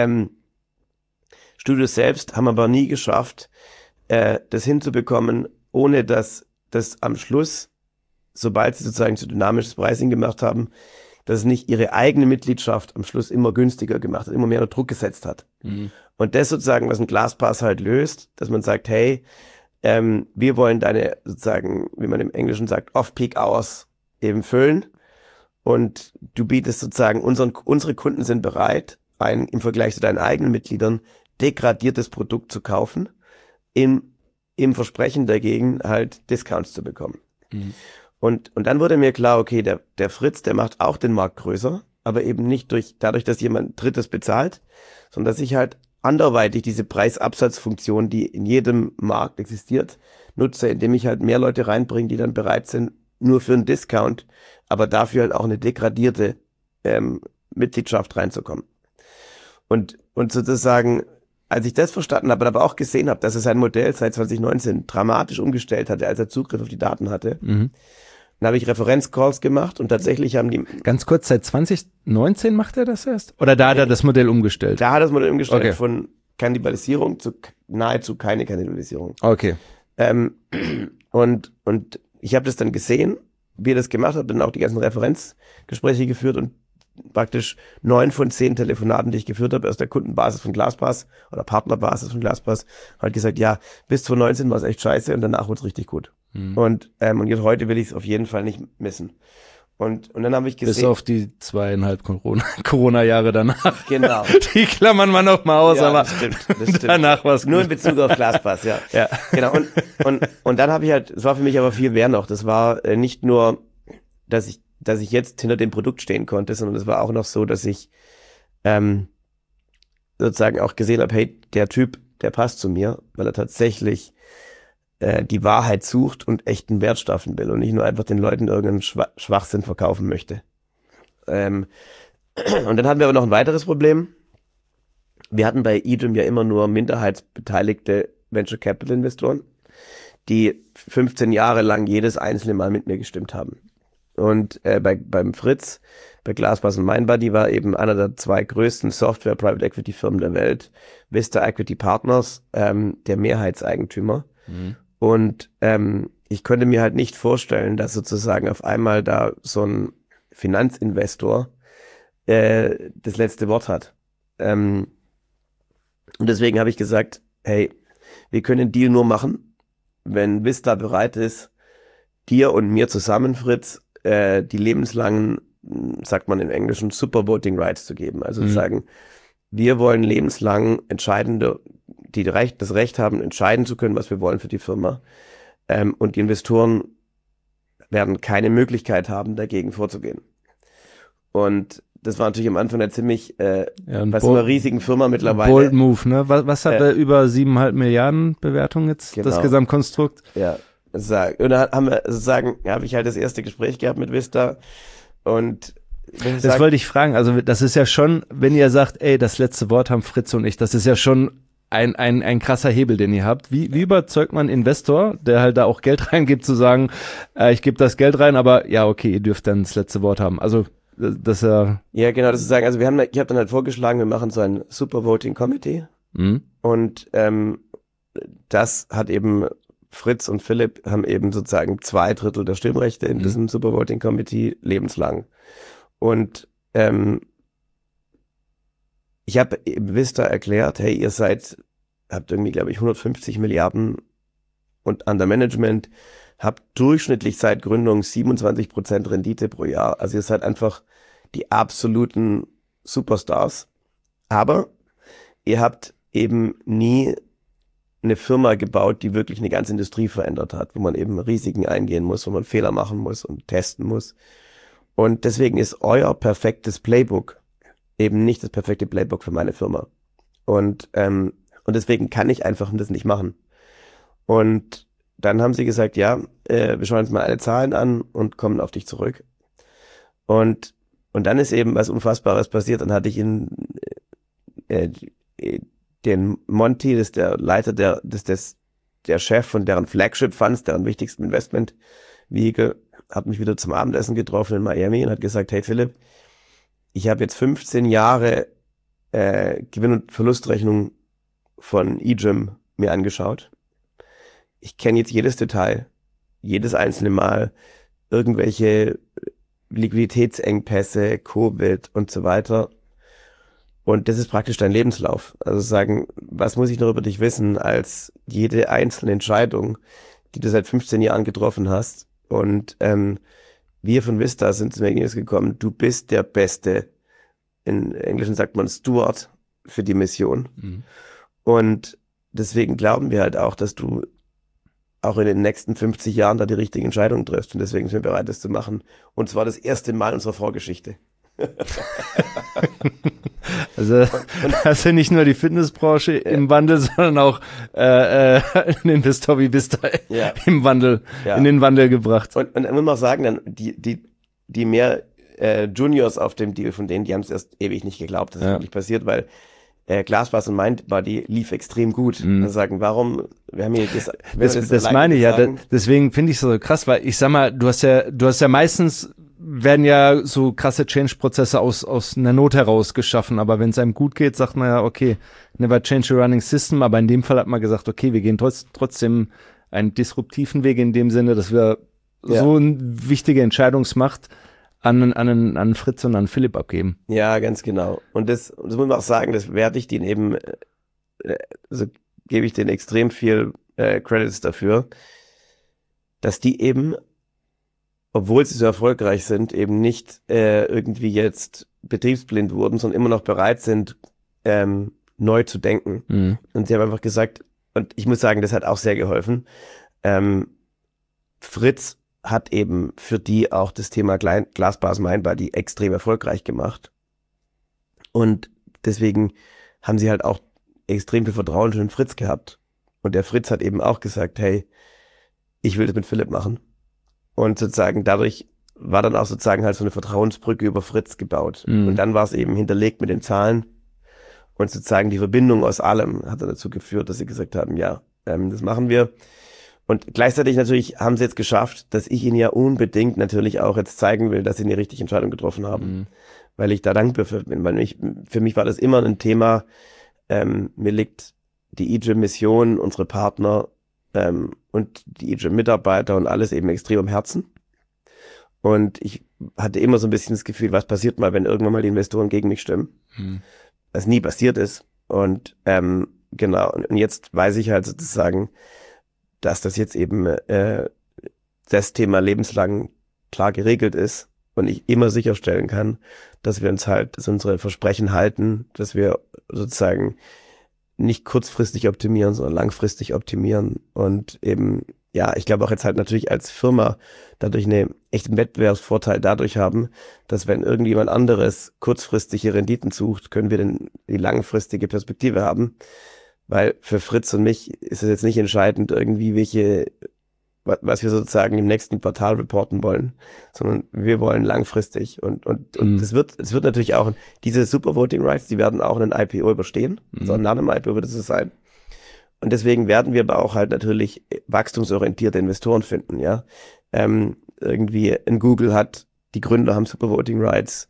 Studios selbst haben aber nie geschafft, das hinzubekommen, ohne dass das am Schluss, sobald sie sozusagen zu dynamisches Pricing gemacht haben, dass es nicht ihre eigene Mitgliedschaft am Schluss immer günstiger gemacht hat, immer mehr unter Druck gesetzt hat. Und das sozusagen, was ein Glasspass halt löst, dass man sagt, hey, wir wollen deine sozusagen, wie man im Englischen sagt, Off-Peak-Hours eben füllen und du bietest sozusagen, unsere Kunden sind bereit, im Vergleich zu deinen eigenen Mitgliedern degradiertes Produkt zu kaufen, im Versprechen dagegen halt Discounts zu bekommen. Und dann wurde mir klar, okay, der Fritz, der macht auch den Markt größer, aber eben nicht dadurch, dass jemand Drittes bezahlt, sondern dass ich halt anderweitig diese Preisabsatzfunktion, die in jedem Markt existiert, nutze, indem ich halt mehr Leute reinbringe, die dann bereit sind, nur für einen Discount, aber dafür halt auch eine degradierte Mitgliedschaft reinzukommen. Und sozusagen, als ich das verstanden habe, aber auch gesehen habe, dass er sein Modell seit 2019 dramatisch umgestellt hatte, als er Zugriff auf die Daten hatte, dann habe ich Referenzcalls gemacht und tatsächlich haben die... Ganz kurz, seit 2019 macht er das erst? Oder da hat er das Modell umgestellt? Da hat er das Modell umgestellt, von Kannibalisierung zu nahezu keine Kannibalisierung. Okay. Und ich habe das dann gesehen, wie er das gemacht hat, dann auch die ganzen Referenzgespräche geführt und praktisch 9 von 10 Telefonaten, die ich geführt habe, aus der Kundenbasis von Glasspass oder Partnerbasis von Glasspass, halt gesagt, ja, bis 2019 war es echt scheiße und danach wurde es richtig gut. Und jetzt heute will ich es auf jeden Fall nicht missen. Und dann habe ich gesehen... Bis auf die 2,5 Corona-Jahre danach. Genau. Die klammern wir noch mal aus, ja, aber das stimmt. danach war es nur in Bezug auf Glasspass, ja. Genau. Und dann habe ich halt, es war für mich aber viel mehr noch. Das war nicht nur, dass ich jetzt hinter dem Produkt stehen konnte, sondern es war auch noch so, dass ich sozusagen auch gesehen habe, hey, der Typ, der passt zu mir, weil er tatsächlich die Wahrheit sucht und echten Wert schaffen will und nicht nur einfach den Leuten irgendeinen Schwachsinn verkaufen möchte. Und dann hatten wir aber noch ein weiteres Problem. wir hatten bei eDream ja immer nur minderheitsbeteiligte Venture Capital Investoren, die 15 Jahre lang jedes einzelne Mal mit mir gestimmt haben. Und beim Fritz, bei Glassbars und Mindbody war eben einer der 2 größten Software-Private-Equity-Firmen der Welt, Vista Equity Partners, der Mehrheitseigentümer. Mhm. Und ich konnte mir halt nicht vorstellen, dass sozusagen auf einmal da so ein Finanzinvestor das letzte Wort hat. Und deswegen habe ich gesagt, hey, wir können den Deal nur machen, wenn Vista bereit ist, dir und mir zusammen, Fritz, die lebenslangen, sagt man im Englischen, Supervoting Rights zu geben. Also sagen, wir wollen lebenslang das Recht haben, entscheiden zu können, was wir wollen für die Firma. Und die Investoren werden keine Möglichkeit haben, dagegen vorzugehen. Und das war natürlich am Anfang eine ziemlich, bei so einer riesigen Firma mittlerweile. Bold Move, ne? Was hat er über 7,5 Milliarden Bewertung jetzt, genau, das Gesamtkonstrukt? Ja. Und dann habe ich halt das erste Gespräch gehabt mit Vista und das wollte ich fragen, also das ist ja schon, wenn ihr sagt, ey, das letzte Wort haben Fritz und ich, das ist ja schon ein krasser Hebel, den ihr habt. Wie überzeugt man einen Investor, der halt da auch Geld reingibt, zu sagen, ich gebe das Geld rein, aber ja, okay, ihr dürft dann das letzte Wort haben. Also das ja genau, das zu sagen, also ich habe dann halt vorgeschlagen, wir machen so ein Supervoting Committee und das hat eben Fritz und Philipp haben eben sozusagen 2/3 der Stimmrechte in diesem Supervoting Committee lebenslang. Und ich habe Vista erklärt, hey, ihr habt irgendwie, glaube ich, 150 Milliarden und under Management, habt durchschnittlich seit Gründung 27% Rendite pro Jahr. Also ihr seid einfach die absoluten Superstars. Aber ihr habt eben nie eine Firma gebaut, die wirklich eine ganze Industrie verändert hat, wo man eben Risiken eingehen muss, wo man Fehler machen muss und testen muss. Und deswegen ist euer perfektes Playbook eben nicht das perfekte Playbook für meine Firma. Und deswegen kann ich einfach das nicht machen. Und dann haben sie gesagt, ja, wir schauen uns mal alle Zahlen an und kommen auf dich zurück. Und dann ist eben was Unfassbares passiert. Dann hatte ich den Monty, das ist der Leiter, der Chef von deren Flagship Funds, deren wichtigsten Investment-Vehicle, hat mich wieder zum Abendessen getroffen in Miami und hat gesagt, hey Philipp, ich habe jetzt 15 Jahre Gewinn- und Verlustrechnung von eDream mir angeschaut. Ich kenne jetzt jedes Detail, jedes einzelne Mal, irgendwelche Liquiditätsengpässe, Covid und so weiter. Und das ist praktisch dein Lebenslauf. Also sagen, was muss ich noch über dich wissen, als jede einzelne Entscheidung, die du seit 15 Jahren getroffen hast. Und wir von Vista sind zum Ergebnis gekommen, du bist der Beste, in Englischen sagt man Steward, für die Mission. Mhm. Und deswegen glauben wir halt auch, dass du auch in den nächsten 50 Jahren da die richtige Entscheidung triffst. Und deswegen sind wir bereit, das zu machen. Und zwar das erste Mal in unserer Vorgeschichte. Also hast du nicht nur die Fitnessbranche im Wandel, sondern auch einen Investor wie Vista im Wandel, in den Wandel gebracht. Und dann muss man auch sagen, dann die mehr Juniors auf dem Deal von denen, die haben es erst ewig nicht geglaubt, dass es wirklich passiert, weil Glassbars und Mindbody lief extrem gut. Und sagen, warum, wir haben hier das meine ich ja, deswegen finde ich es so krass, weil ich sag mal, du hast ja meistens werden ja so krasse Change-Prozesse aus einer Not heraus geschaffen, aber wenn es einem gut geht, sagt man ja, okay, never change a running system, aber in dem Fall hat man gesagt, okay, wir gehen trotzdem einen disruptiven Weg in dem Sinne, dass wir so eine wichtige Entscheidungsmacht an Fritz und an Philipp abgeben. Ja, ganz genau. Und das muss man auch sagen, das werde ich denen eben, also gebe ich denen extrem viel Credits dafür, dass die eben, obwohl sie so erfolgreich sind, eben nicht irgendwie jetzt betriebsblind wurden, sondern immer noch bereit sind, neu zu denken. Mhm. Und sie haben einfach gesagt, und ich muss sagen, das hat auch sehr geholfen, Fritz hat eben für die auch das Thema Glassbars Mindbody extrem erfolgreich gemacht. Und deswegen haben sie halt auch extrem viel Vertrauen schon in Fritz gehabt. Und der Fritz hat eben auch gesagt, hey, ich will das mit Philipp machen. Und sozusagen dadurch war dann auch sozusagen halt so eine Vertrauensbrücke über Fritz gebaut. Mhm. Und dann war es eben hinterlegt mit den Zahlen. Und sozusagen die Verbindung aus allem hat dann dazu geführt, dass sie gesagt haben, ja, das machen wir. Und gleichzeitig natürlich haben sie jetzt geschafft, dass ich ihnen ja unbedingt natürlich auch jetzt zeigen will, dass sie eine richtige Entscheidung getroffen haben. Weil ich da dankbar für bin. Für mich war das immer ein Thema, mir liegt die eGym-Mission, unsere Partner und die eGym-Mitarbeiter und alles eben extrem am Herzen. Und ich hatte immer so ein bisschen das Gefühl, was passiert mal, wenn irgendwann mal die Investoren gegen mich stimmen. Was nie passiert ist. Und genau, und jetzt weiß ich halt sozusagen, dass das jetzt eben das Thema lebenslang klar geregelt ist und ich immer sicherstellen kann, dass wir uns halt, dass unsere Versprechen halten, dass wir sozusagen nicht kurzfristig optimieren, sondern langfristig optimieren und eben, ja, ich glaube auch jetzt halt natürlich als Firma dadurch einen echten Wettbewerbsvorteil dadurch haben, dass wenn irgendjemand anderes kurzfristige Renditen sucht, können wir dann die langfristige Perspektive haben, weil für Fritz und mich ist es jetzt nicht entscheidend irgendwie was wir sozusagen im nächsten Quartal reporten wollen, sondern wir wollen langfristig und es wird natürlich auch, diese Super Voting Rights, die werden auch einen IPO überstehen, sondern nach einem IPO wird es so sein. Und deswegen werden wir aber auch halt natürlich wachstumsorientierte Investoren finden, ja. Irgendwie in Google die Gründer haben Super Voting Rights,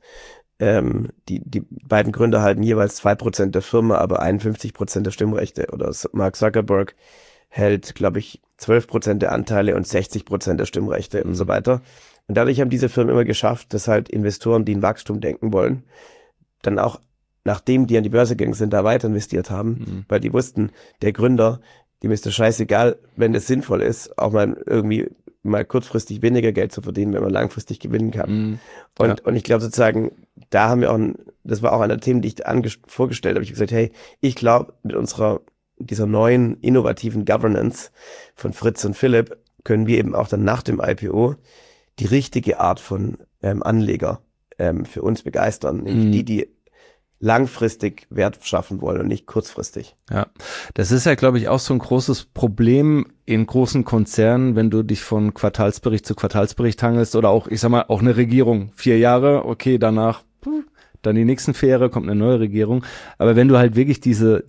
die beiden Gründer halten jeweils 2% der Firma, aber 51% der Stimmrechte. Oder Mark Zuckerberg hält, glaube ich, 12% der Anteile und 60% der Stimmrechte und so weiter. Und dadurch haben diese Firmen immer geschafft, dass halt Investoren, die in Wachstum denken wollen, dann auch, nachdem die an die Börse gegangen sind, da weiter investiert haben, weil die wussten, der Gründer, dem ist das scheißegal, wenn es sinnvoll ist, auch mal irgendwie mal kurzfristig weniger Geld zu verdienen, wenn man langfristig gewinnen kann. Und ich glaube sozusagen, da haben wir das war auch einer der Themen, die ich vorgestellt habe. Ich habe gesagt, hey, ich glaube, mit dieser neuen innovativen Governance von Fritz und Philipp können wir eben auch dann nach dem IPO die richtige Art von Anleger für uns begeistern, nämlich die langfristig Wert schaffen wollen und nicht kurzfristig. Ja, das ist ja, glaube ich, auch so ein großes Problem in großen Konzernen, wenn du dich von Quartalsbericht zu Quartalsbericht hangelst oder auch, ich sag mal, auch eine Regierung, 4 Jahre, okay, danach, dann die nächsten 4 Jahre kommt eine neue Regierung. Aber wenn du halt wirklich diese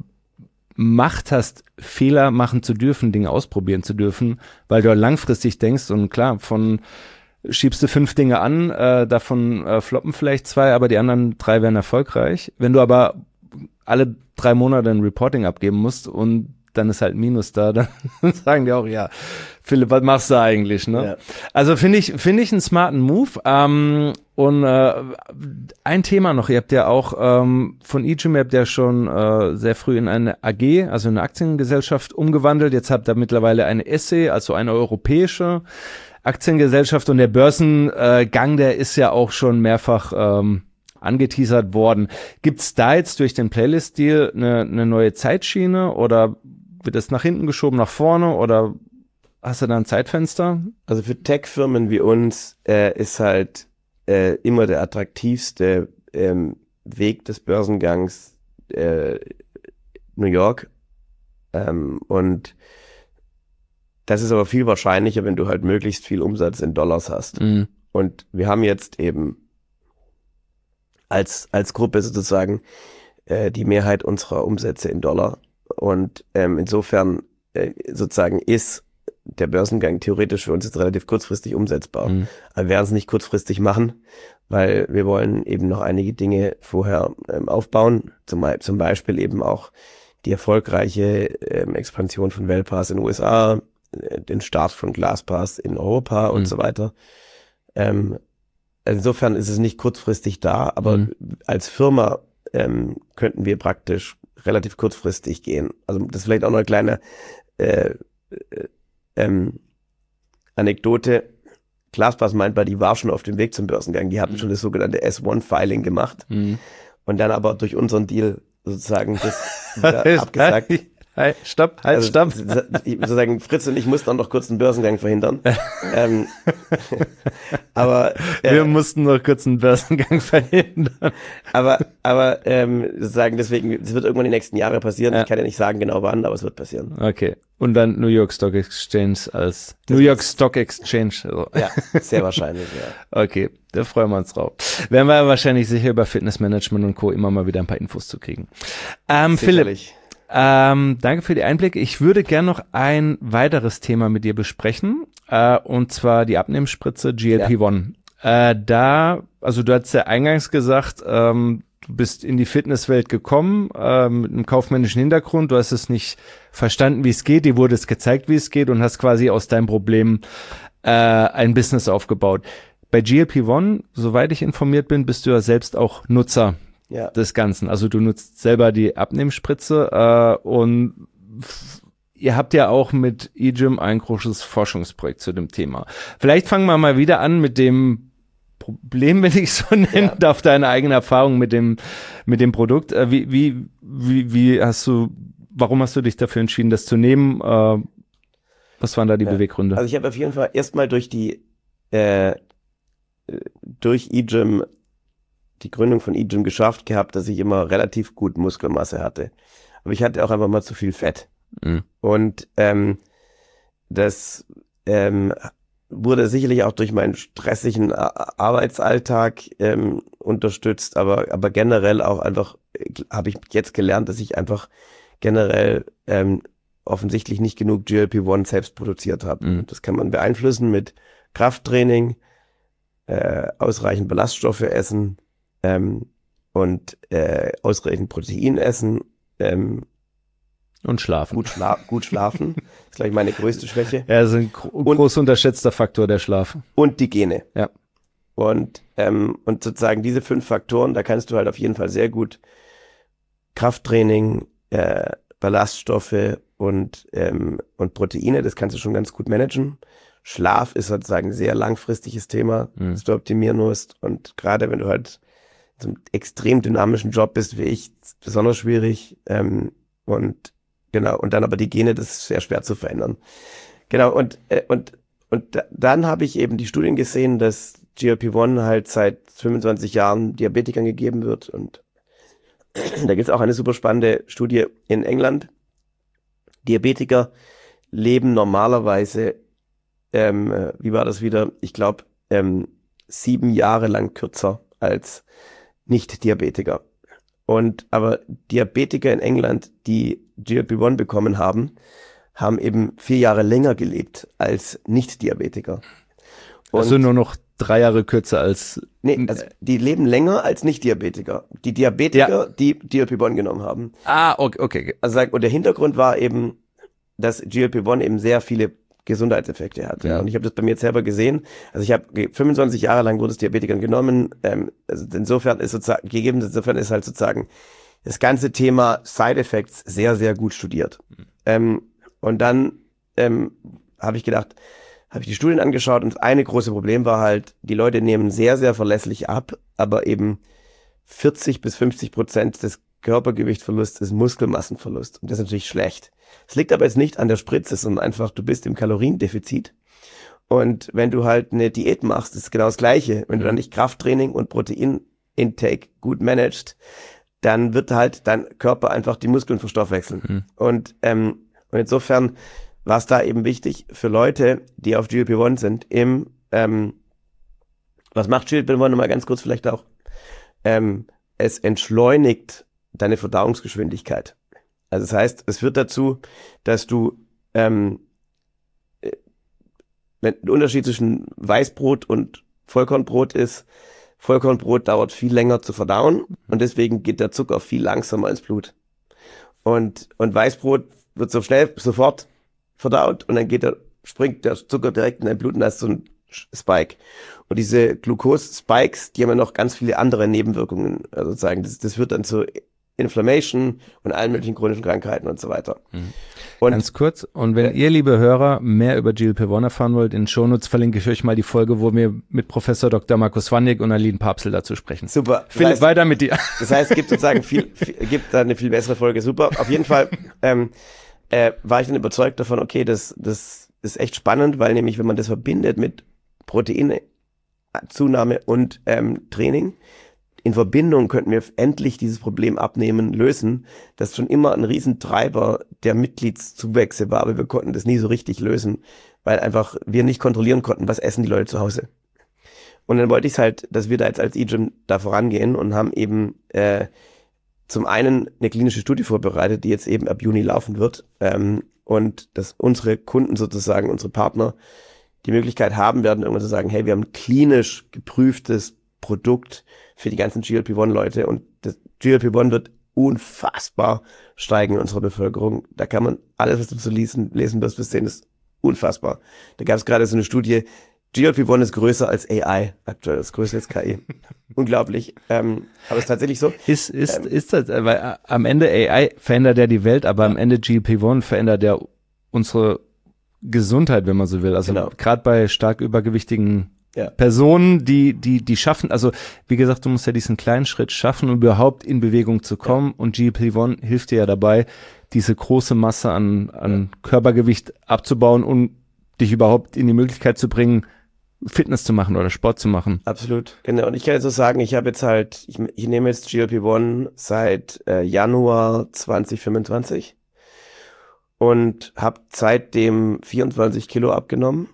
Macht hast, Fehler machen zu dürfen, Dinge ausprobieren zu dürfen, weil du langfristig denkst und klar, schiebst du 5 Dinge an, davon floppen vielleicht 2, aber die anderen 3 werden erfolgreich. Wenn du aber alle 3 Monate ein Reporting abgeben musst und dann ist halt Minus da, dann sagen die auch, ja, Philipp, was machst du eigentlich, ne? Ja. Also finde ich einen smarten Move. Und ein Thema noch, ihr habt ja auch von eGym, ihr habt ja schon sehr früh in eine AG, also eine Aktiengesellschaft umgewandelt. Jetzt habt ihr mittlerweile eine SE, also eine europäische Aktiengesellschaft, und der Börsengang, der ist ja auch schon mehrfach angeteasert worden. Gibt's da jetzt durch den Playlist-Deal eine neue Zeitschiene oder wird es nach hinten geschoben, nach vorne, oder hast du da ein Zeitfenster? Also für Tech-Firmen wie uns ist halt immer der attraktivste Weg des Börsengangs New York. Und das ist aber viel wahrscheinlicher, wenn du halt möglichst viel Umsatz in Dollars hast. Und wir haben jetzt eben als Gruppe sozusagen die Mehrheit unserer Umsätze in Dollar. Und insofern sozusagen ist der Börsengang theoretisch für uns jetzt relativ kurzfristig umsetzbar. Aber wir werden es nicht kurzfristig machen, weil wir wollen eben noch einige Dinge vorher aufbauen. Zum Beispiel eben auch die erfolgreiche Expansion von Wellpass in den USA, den Start von Glasspass in Europa und so weiter. Insofern ist es nicht kurzfristig da, aber als Firma könnten wir praktisch relativ kurzfristig gehen. Also das ist vielleicht auch noch eine kleine Anekdote. Glasspass meint, die war schon auf dem Weg zum Börsengang. Die hatten schon das sogenannte S1-Filing gemacht und dann aber durch unseren Deal sozusagen das wieder abgesagt. Stopp. Sozusagen Fritz und ich mussten auch noch kurz einen Börsengang verhindern. Aber wir mussten noch kurz einen Börsengang verhindern. Aber sozusagen deswegen, es wird irgendwann die nächsten Jahre passieren. Ja. Ich kann ja nicht sagen genau wann, aber es wird passieren. Okay. Und dann New York Stock Exchange als New York Stock Exchange. Also. Ja, sehr wahrscheinlich, ja. Okay, da freuen wir uns drauf. Werden wir wahrscheinlich sicher über Fitnessmanagement und Co. immer mal wieder ein paar Infos zu kriegen. Philipp, danke für die Einblicke. Ich würde gern noch ein weiteres Thema mit dir besprechen, und zwar die Abnehmspritze GLP-1. Also du hast ja eingangs gesagt, du bist in die Fitnesswelt gekommen, mit einem kaufmännischen Hintergrund. Du hast es nicht verstanden, wie es geht. Dir wurde es gezeigt, wie es geht, und hast quasi aus deinem Problem ein Business aufgebaut. Bei GLP-1, soweit ich informiert bin, bist du ja selbst auch Nutzer des Ganzen. Also du nutzt selber die Abnehmspritze, und ihr habt ja auch mit eGym ein großes Forschungsprojekt zu dem Thema. Vielleicht fangen wir mal wieder an mit dem Problem, wenn ich es so nennen darf, deine eigene Erfahrung mit dem Produkt. Warum hast du dich dafür entschieden, das zu nehmen? Was waren da die Beweggründe? Also ich habe auf jeden Fall erstmal durch eGym, die Gründung von eGym geschafft gehabt, dass ich immer relativ gut Muskelmasse hatte. Aber ich hatte auch einfach mal zu viel Fett. Mhm. Und das wurde sicherlich auch durch meinen stressigen Arbeitsalltag unterstützt, aber generell auch einfach habe ich jetzt gelernt, dass ich einfach generell offensichtlich nicht genug GLP-1 selbst produziert habe. Mhm. Das kann man beeinflussen mit Krafttraining, ausreichend Ballaststoffe essen und ausreichend Protein essen. Und schlafen. Gut schlafen. Das ist, glaube ich, meine größte Schwäche. Ja, das ist ein groß unterschätzter Faktor, der Schlaf. Und die Gene. Ja. Und sozusagen diese 5 Faktoren, da kannst du halt auf jeden Fall sehr gut Krafttraining, Ballaststoffe und Proteine, das kannst du schon ganz gut managen. Schlaf ist sozusagen ein sehr langfristiges Thema, das du optimieren musst. Und gerade wenn du halt in so einem extrem dynamischen Job bist wie ich, besonders schwierig. Und dann aber die Gene, das ist sehr schwer zu verändern. Genau, und dann habe ich eben die Studien gesehen, dass GLP-1 halt seit 25 Jahren Diabetikern gegeben wird. Und da gibt es auch eine super spannende Studie in England. Diabetiker leben normalerweise, wie war das wieder? Ich glaube, 7 Jahre lang kürzer als Nicht-Diabetiker. Aber Diabetiker in England, die GLP-1 bekommen haben eben 4 Jahre länger gelebt als Nicht-Diabetiker. Also nur noch 3 Jahre kürzer als... Nee, also die leben länger als Nicht-Diabetiker. Die Diabetiker, die GLP-1 genommen haben. Ah, okay. Also, und der Hintergrund war eben, dass GLP-1 eben sehr viele Gesundheitseffekte hat. Ja. Und ich habe das bei mir jetzt selber gesehen. Also ich habe 25 Jahre lang wurde es Diabetikern genommen. Also insofern ist halt sozusagen das ganze Thema Side Effects sehr, sehr gut studiert. Und dann habe ich die Studien angeschaut, und das eine große Problem war halt, die Leute nehmen sehr, sehr verlässlich ab, aber eben 40-50% des Körpergewichtverlusts ist Muskelmassenverlust. Und das ist natürlich schlecht. Es liegt aber jetzt nicht an der Spritze, sondern einfach, du bist im Kaloriendefizit. Und wenn du halt eine Diät machst, ist es genau das Gleiche. Wenn du dann nicht Krafttraining und Proteinintake gut managst, dann wird halt dein Körper einfach die Muskeln verstoffwechseln. Und insofern war es da eben wichtig für Leute, die auf GLP-1 sind, was macht GLP-1 nochmal ganz kurz vielleicht auch? Es entschleunigt deine Verdauungsgeschwindigkeit. Also das heißt, es führt dazu, dass du der Unterschied zwischen Weißbrot und Vollkornbrot ist, Vollkornbrot dauert viel länger zu verdauen und deswegen geht der Zucker viel langsamer ins Blut. Und Weißbrot wird sofort verdaut und dann springt der Zucker direkt in dein Blut und da ist so ein Spike. Und diese Glucose-Spikes, die haben ja noch ganz viele andere Nebenwirkungen, also sozusagen. Das führt dann zu Inflammation und allen möglichen chronischen Krankheiten und so weiter. Und ganz kurz, und wenn ihr, liebe Hörer, mehr über GLP-1 erfahren wollt, in den Shownotes verlinke ich euch mal die Folge, wo wir mit Professor Dr. Markus Wannig und Aline Papsel dazu sprechen. Super. Philipp, weiter mit dir. Das heißt, es gibt sozusagen gibt da eine viel bessere Folge. Super. Auf jeden Fall war ich dann überzeugt davon, okay, das ist echt spannend, weil nämlich, wenn man das verbindet mit Proteinzunahme und Training, in Verbindung könnten wir endlich dieses Problem abnehmen, lösen. Das ist schon immer ein Riesentreiber der Mitgliedszuwächse war, aber wir konnten das nie so richtig lösen, weil einfach wir nicht kontrollieren konnten, was essen die Leute zu Hause. Und dann wollte ich halt, dass wir da jetzt als eGym da vorangehen und haben eben zum einen eine klinische Studie vorbereitet, die jetzt eben ab Juni laufen wird, und dass unsere Kunden sozusagen, unsere Partner, die Möglichkeit haben werden, irgendwann zu sagen, hey, wir haben ein klinisch geprüftes Produkt für die ganzen GLP-1-Leute und das GLP-1 wird unfassbar steigen in unserer Bevölkerung. Da kann man alles, was du zu lesen wirst, bis sehen, ist unfassbar. Da gab es gerade so eine Studie, GLP-1 ist größer als AI aktuell, ist größer als KI. Unglaublich. Aber es ist tatsächlich so. Ist das, weil am Ende AI verändert ja die Welt, aber am Ende GLP-1 verändert ja unsere Gesundheit, wenn man so will. Also gerade bei stark übergewichtigen Personen, die schaffen, also wie gesagt, du musst ja diesen kleinen Schritt schaffen, um überhaupt in Bewegung zu kommen, und GLP-1 hilft dir ja dabei, diese große Masse an Körpergewicht abzubauen und dich überhaupt in die Möglichkeit zu bringen, Fitness zu machen oder Sport zu machen. Absolut, genau. Und ich kann jetzt so sagen, ich habe jetzt halt, ich nehme jetzt GLP-1 seit Januar 2025 und habe seitdem 24 Kilo abgenommen.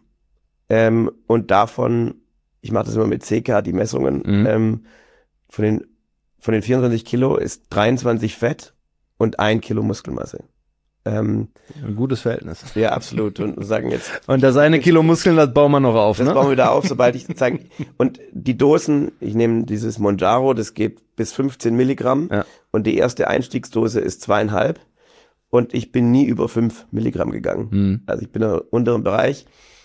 Und davon, ich mache das immer mit CK, die Messungen, von den 24 Kilo ist 23 Fett und 1 Kilo Muskelmasse. Ein gutes Verhältnis. Ja, absolut. Und sagen jetzt. Und das eine Kilo Muskeln, das bauen wir noch auf, das bauen wir wieder auf, sobald ich zeigen. Und die Dosen, ich nehme dieses Monjaro, das geht bis 15 Milligramm. Ja. Und die erste Einstiegsdose ist 2,5. Und ich bin nie über 5 Milligramm gegangen. Also ich bin im unteren Bereich.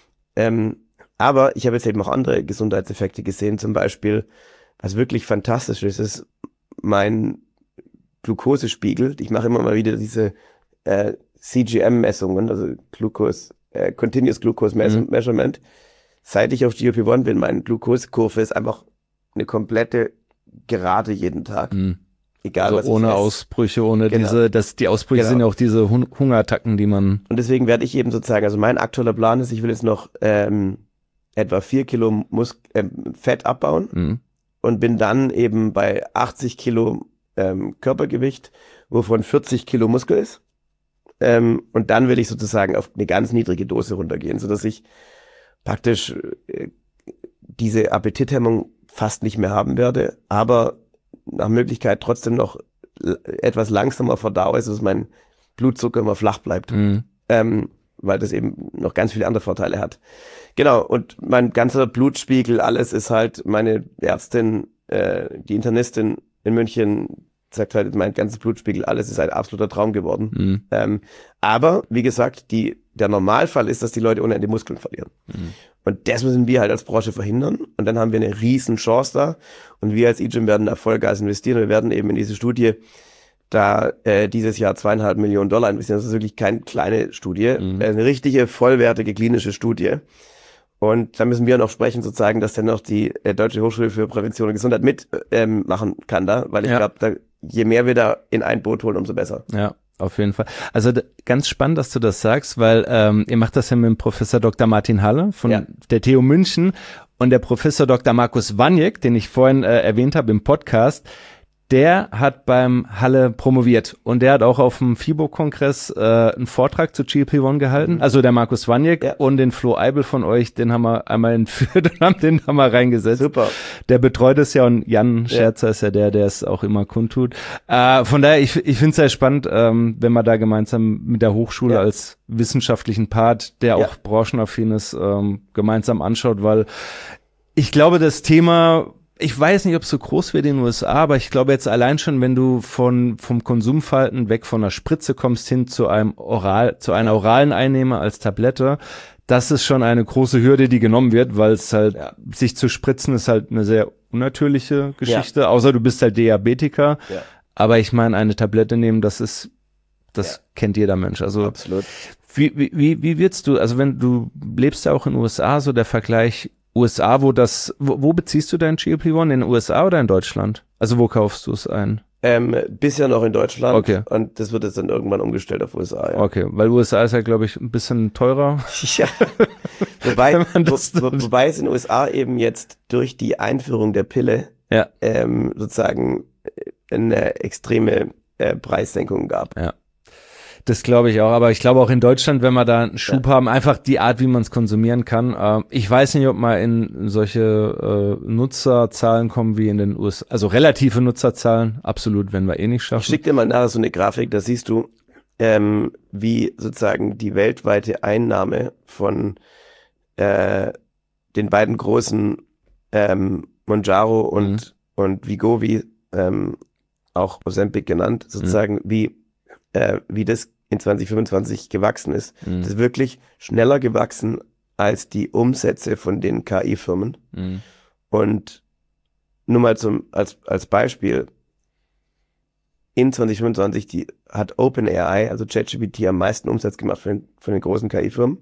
Aber ich habe jetzt eben auch andere Gesundheitseffekte gesehen. Zum Beispiel, was wirklich fantastisch ist mein Glukosespiegel. Ich mache immer mal wieder diese CGM-Messungen, also Continuous Glucose Measurement. Seit ich auf GLP-1 bin, meine Glukosekurve ist einfach eine komplette Gerade jeden Tag. Egal, also was ich ohne esse. Ausbrüche, ohne die Ausbrüche sind ja auch diese Hungerattacken, die man... Und deswegen werde ich eben sozusagen, also mein aktueller Plan ist, ich will jetzt noch etwa 4 Kilo Fett abbauen und bin dann eben bei 80 Kilo Körpergewicht, wovon 40 Kilo Muskel ist. Und dann will ich sozusagen auf eine ganz niedrige Dose runtergehen, sodass ich praktisch diese Appetithemmung fast nicht mehr haben werde, aber nach Möglichkeit trotzdem noch etwas langsamer verdaue, sodass mein Blutzucker immer flach bleibt, weil das eben noch ganz viele andere Vorteile hat. Genau, und mein ganzer Blutspiegel, alles ist halt, meine Ärztin, die Internistin in München, sagt halt, mein ganzes Blutspiegel, alles ist ein absoluter Traum geworden. Aber, wie gesagt, der Normalfall ist, dass die Leute ohne Ende Muskeln verlieren. Und das müssen wir halt als Branche verhindern. Und dann haben wir eine riesen Chance da. Und wir als eGym werden da Vollgas investieren. Wir werden eben in diese Studie da dieses Jahr $2,5 Millionen investieren. Das ist wirklich keine kleine Studie. Eine richtige, vollwertige klinische Studie. Und da müssen wir noch sprechen, sozusagen, dass dann noch die Deutsche Hochschule für Prävention und Gesundheit machen kann da. Weil ich glaube, je mehr wir da in ein Boot holen, umso besser. Ja, auf jeden Fall. Also ganz spannend, dass du das sagst, weil ihr macht das ja mit dem Professor Dr. Martin Halle von der TU München und der Professor Dr. Markus Waniek, den ich vorhin erwähnt habe im Podcast, der hat beim Halle promoviert und der hat auch auf dem FIBO-Kongress einen Vortrag zu GLP-1 gehalten. Also der Markus Waniek und den Flo Eibel von euch, den haben wir einmal entführt und haben den da mal reingesetzt. Super. Der betreut es ja und Jan Scherzer ist ja der es auch immer kundtut. Von daher, ich finde es sehr spannend, wenn man da gemeinsam mit der Hochschule als wissenschaftlichen Part, der auch branchenaffin ist, gemeinsam anschaut, weil ich glaube, das Thema... Ich weiß nicht, ob es so groß wird in den USA, aber ich glaube jetzt allein schon, wenn du vom Konsumverhalten weg von einer Spritze kommst hin zu einer oralen Einnahme als Tablette, das ist schon eine große Hürde, die genommen wird, weil es halt, sich zu spritzen ist halt eine sehr unnatürliche Geschichte, außer du bist halt Diabetiker. Ja. Aber ich meine, eine Tablette nehmen, das kennt jeder Mensch. Also, absolut. Wie würdest du, also wenn du lebst ja auch in den USA, so der Vergleich USA, wo beziehst du dein GLP-1? In den USA oder in Deutschland? Also wo kaufst du es ein? Bisher noch in Deutschland. Okay. Und das wird jetzt dann irgendwann umgestellt auf USA. Ja. Okay, weil USA ist ja, glaube ich, ein bisschen teurer. Ja. Wobei es in den USA eben jetzt durch die Einführung der Pille sozusagen eine extreme Preissenkung gab. Ja. Das glaube ich auch, aber ich glaube auch in Deutschland, wenn wir da einen Schub haben, einfach die Art, wie man es konsumieren kann. Ich weiß nicht, ob wir in solche Nutzerzahlen kommen wie in den USA, also relative Nutzerzahlen, absolut, wenn wir nicht schaffen. Ich schicke dir mal nachher so eine Grafik, da siehst du, wie sozusagen die weltweite Einnahme von den beiden großen Mounjaro und Wegovy, auch Ozempic genannt, sozusagen wie das in 2025 gewachsen ist. Das ist wirklich schneller gewachsen als die Umsätze von den KI-Firmen. Und nur mal als Beispiel, in 2025 hat OpenAI, also ChatGPT, am meisten Umsatz gemacht von den großen KI-Firmen.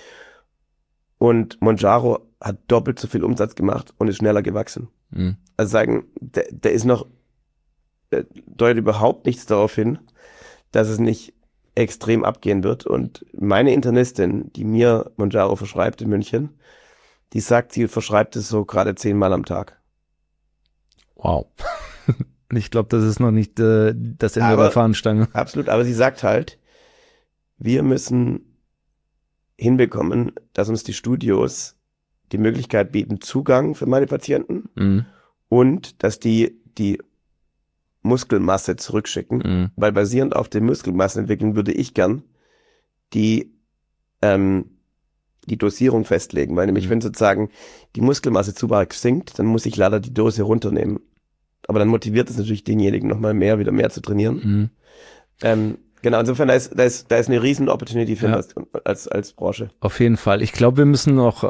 Und Mounjaro hat doppelt so viel Umsatz gemacht und ist schneller gewachsen. Also sagen, der ist noch, deutet überhaupt nichts darauf hin, dass es nicht extrem abgehen wird. Und meine Internistin, die mir Mounjaro verschreibt in München, die sagt, sie verschreibt es so gerade 10-mal am Tag. Wow. Ich glaube, das ist noch nicht das Ende der Fahnenstange. Absolut, aber sie sagt halt, wir müssen hinbekommen, dass uns die Studios die Möglichkeit bieten, Zugang für meine Patienten und dass die Muskelmasse zurückschicken, weil basierend auf der Muskelmassenentwicklung würde ich gern die Dosierung festlegen, weil nämlich wenn sozusagen die Muskelmasse zu weit sinkt, dann muss ich leider die Dose runternehmen. Aber dann motiviert es natürlich denjenigen nochmal wieder mehr zu trainieren. Genau, insofern da ist eine riesen Opportunity für uns als Branche. Auf jeden Fall. Ich glaube, wir müssen auch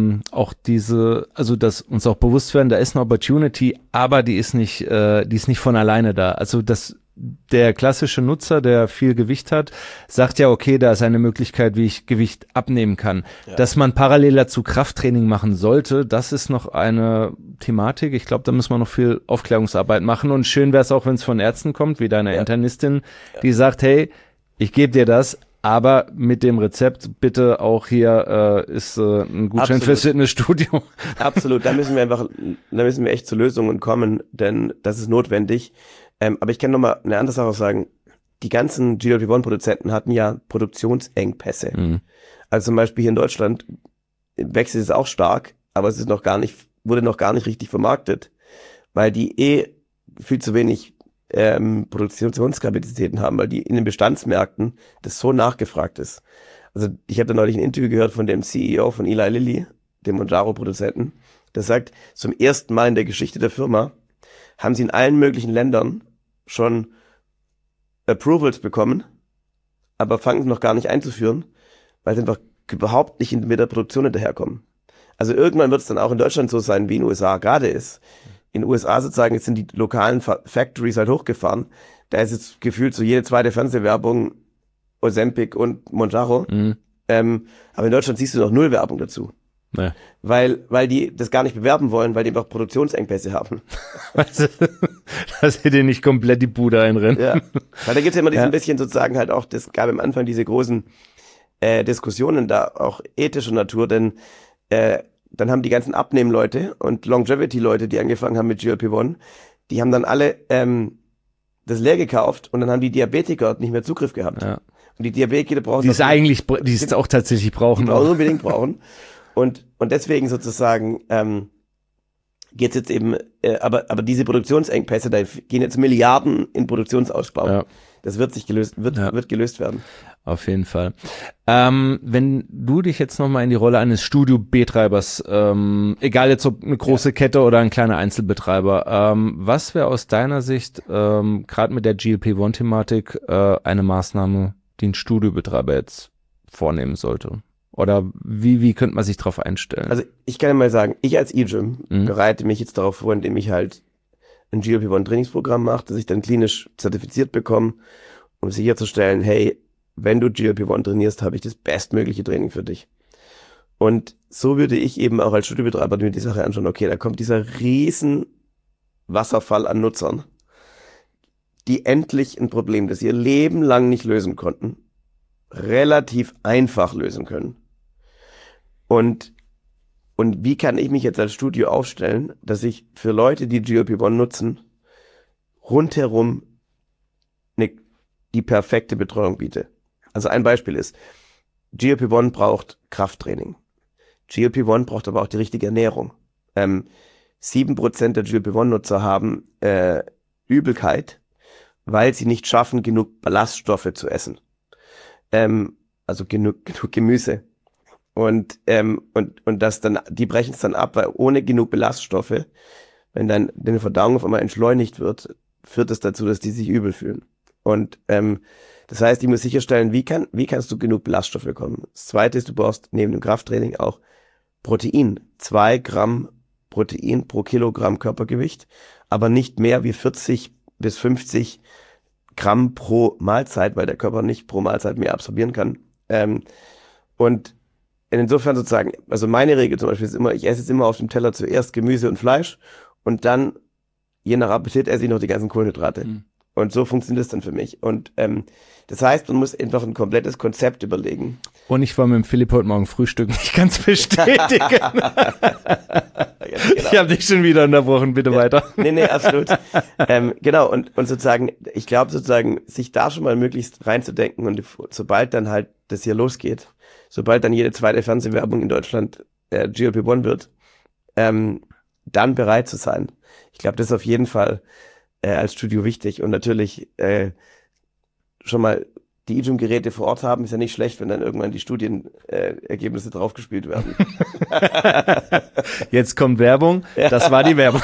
dass uns auch bewusst werden, da ist eine Opportunity, aber die ist nicht von alleine da. Also der klassische Nutzer, der viel Gewicht hat, sagt ja, okay, da ist eine Möglichkeit, wie ich Gewicht abnehmen kann. Ja. Dass man parallel dazu Krafttraining machen sollte, das ist noch eine Thematik. Ich glaube, da müssen wir noch viel Aufklärungsarbeit machen. Und schön wäre es auch, wenn es von Ärzten kommt, wie deine Internistin, die sagt, hey, ich gebe dir das, aber mit dem Rezept bitte auch hier ist ein Gutschein fürs Fitnessstudio. Absolut, da müssen wir echt zu Lösungen kommen, denn das ist notwendig. Aber ich kann noch mal eine andere Sache auch sagen. Die ganzen GLP-1-Produzenten hatten ja Produktionsengpässe. Also zum Beispiel hier in Deutschland wächst es auch stark, aber es ist wurde noch gar nicht richtig vermarktet, weil die viel zu wenig Produktionskapazitäten haben, weil die in den Bestandsmärkten das so nachgefragt ist. Also ich habe da neulich ein Interview gehört von dem CEO von Eli Lilly, dem Mounjaro-Produzenten, der sagt, zum ersten Mal in der Geschichte der Firma haben sie in allen möglichen Ländern schon Approvals bekommen, aber fangen noch gar nicht einzuführen, weil sie einfach überhaupt nicht mit der Produktion hinterherkommen. Also irgendwann wird es dann auch in Deutschland so sein, wie in den USA gerade ist. In den USA sozusagen, jetzt sind die lokalen Factories halt hochgefahren. Da ist jetzt gefühlt so jede zweite Fernsehwerbung Ozempic und Mounjaro. Aber in Deutschland siehst du noch null Werbung dazu. Nee. Weil die das gar nicht bewerben wollen, weil die einfach Produktionsengpässe haben. Dass sie dir nicht komplett die Bude einrennen. Ja, weil da gibt's ja immer ein bisschen sozusagen halt auch, das gab am Anfang diese großen Diskussionen da, auch ethischer Natur, denn dann haben die ganzen Abnehmleute und Longevity-Leute, die angefangen haben mit GLP-1, die haben dann alle das leer gekauft und dann haben die Diabetiker nicht mehr Zugriff gehabt. Ja. Und die Diabetiker brauchen... Die es auch tatsächlich brauchen. Die unbedingt brauchen. Und deswegen sozusagen geht's jetzt eben, aber diese Produktionsengpässe, da gehen jetzt Milliarden in Produktionsausbau. Ja. Das wird gelöst werden. Auf jeden Fall. Wenn du dich jetzt nochmal in die Rolle eines Studio-Betreibers, egal jetzt ob eine große Kette oder ein kleiner Einzelbetreiber, was wäre aus deiner Sicht, gerade mit der GLP-1-Thematik, eine Maßnahme, die ein Studiobetreiber jetzt vornehmen sollte? Oder wie könnte man sich darauf einstellen? Also ich kann ja mal sagen, ich als eGym bereite mich jetzt darauf vor, indem ich halt ein GLP-1-Trainingsprogramm mache, das ich dann klinisch zertifiziert bekomme, um sicherzustellen, hey, wenn du GLP-1 trainierst, habe ich das bestmögliche Training für dich. Und so würde ich eben auch als Studiobetreiber mir die Sache anschauen, okay, da kommt dieser riesen Wasserfall an Nutzern, die endlich ein Problem, das sie ihr Leben lang nicht lösen konnten, relativ einfach lösen können. Und Und wie kann ich mich jetzt als Studio aufstellen, dass ich für Leute, die GLP-1 nutzen, rundherum die perfekte Betreuung biete. Also ein Beispiel ist, GLP-1 braucht Krafttraining. GLP-1 braucht aber auch die richtige Ernährung. 7% der GLP-1-Nutzer haben Übelkeit, weil sie nicht schaffen, genug Ballaststoffe zu essen. Also genug Gemüse. Und das dann, die brechen es dann ab, weil ohne genug Ballaststoffe, wenn dann deine Verdauung auf einmal entschleunigt wird, führt es dazu, dass die sich übel fühlen. Und das heißt, ich muss sicherstellen, wie kannst du genug Ballaststoffe bekommen. Das Zweite ist, du brauchst neben dem Krafttraining auch Protein. 2 Gramm Protein pro Kilogramm Körpergewicht, aber nicht mehr wie 40 bis 50 Gramm pro Mahlzeit, weil der Körper nicht pro Mahlzeit mehr absorbieren kann. Und insofern sozusagen, also meine Regel zum Beispiel ist immer, ich esse jetzt immer auf dem Teller zuerst Gemüse und Fleisch und dann, je nach Appetit, esse ich noch die ganzen Kohlenhydrate. Mhm. Und so funktioniert das dann für mich. Und das heißt, man muss einfach ein komplettes Konzept überlegen. Und ich war mit dem Philipp heute Morgen frühstücken. Ich kann es bestätigen. Genau. Ich habe dich schon wieder unterbrochen. Bitte weiter. Nee, absolut. Genau. Und sozusagen, ich glaube sozusagen, sich da schon mal möglichst reinzudenken und sobald dann halt das hier losgeht, sobald dann jede zweite Fernsehwerbung in Deutschland GLP-1 wird, dann bereit zu sein. Ich glaube, das ist auf jeden Fall als Studio wichtig und natürlich schon mal die iGym-Geräte vor Ort haben, ist ja nicht schlecht, wenn dann irgendwann die Studienergebnisse draufgespielt werden. Jetzt kommt Werbung, das war die Werbung.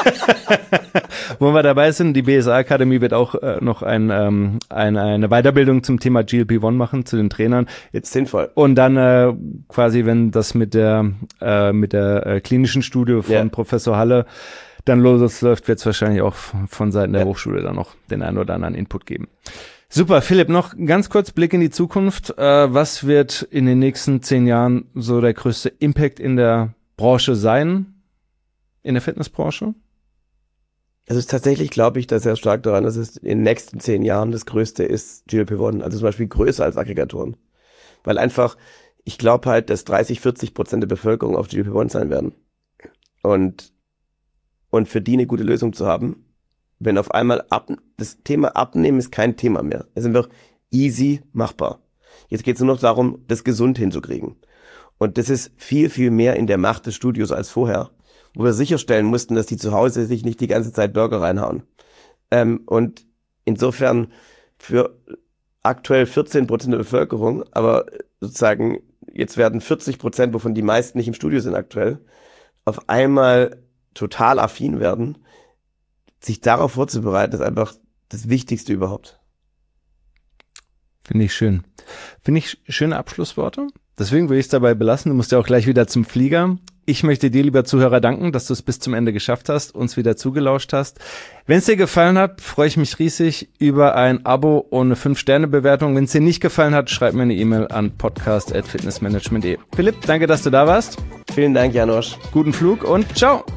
Wo wir dabei sind, die BSA-Akademie wird auch noch eine Weiterbildung zum Thema GLP-1 machen, zu den Trainern. Jetzt sinnvoll. Und dann quasi, wenn das mit der klinischen Studie von Professor Halle dann losläuft, wird es wahrscheinlich auch von Seiten der Hochschule dann noch den einen oder anderen Input geben. Super, Philipp, noch ganz kurz Blick in die Zukunft. Was wird in den nächsten 10 Jahren so der größte Impact in der Branche sein? In der Fitnessbranche? Also tatsächlich glaube ich da sehr stark daran, dass es in den nächsten 10 Jahren das Größte ist, GLP-1, also zum Beispiel größer als Aggregatoren. Weil einfach, ich glaube halt, dass 30-40% der Bevölkerung auf GLP-1 sein werden. Und für die eine gute Lösung zu haben, wenn auf einmal das Thema Abnehmen ist kein Thema mehr. Es ist einfach easy machbar. Jetzt geht es nur noch darum, das gesund hinzukriegen. Und das ist viel, viel mehr in der Macht des Studios als vorher, wo wir sicherstellen mussten, dass die zu Hause sich nicht die ganze Zeit Burger reinhauen. Und insofern für aktuell 14% der Bevölkerung, aber sozusagen jetzt werden 40%, wovon die meisten nicht im Studio sind aktuell, auf einmal total affin werden, sich darauf vorzubereiten, ist einfach das Wichtigste überhaupt. Finde ich schön. Finde ich schöne Abschlussworte. Deswegen würde ich es dabei belassen. Du musst ja auch gleich wieder zum Flieger. Ich möchte dir, lieber Zuhörer, danken, dass du es bis zum Ende geschafft hast, uns wieder zugelauscht hast. Wenn es dir gefallen hat, freue ich mich riesig über ein Abo und eine 5-Sterne-Bewertung. Wenn es dir nicht gefallen hat, schreib mir eine E-Mail an podcast@fitnessmanagement.de. Philipp, danke, dass du da warst. Vielen Dank, Janosch. Guten Flug und ciao.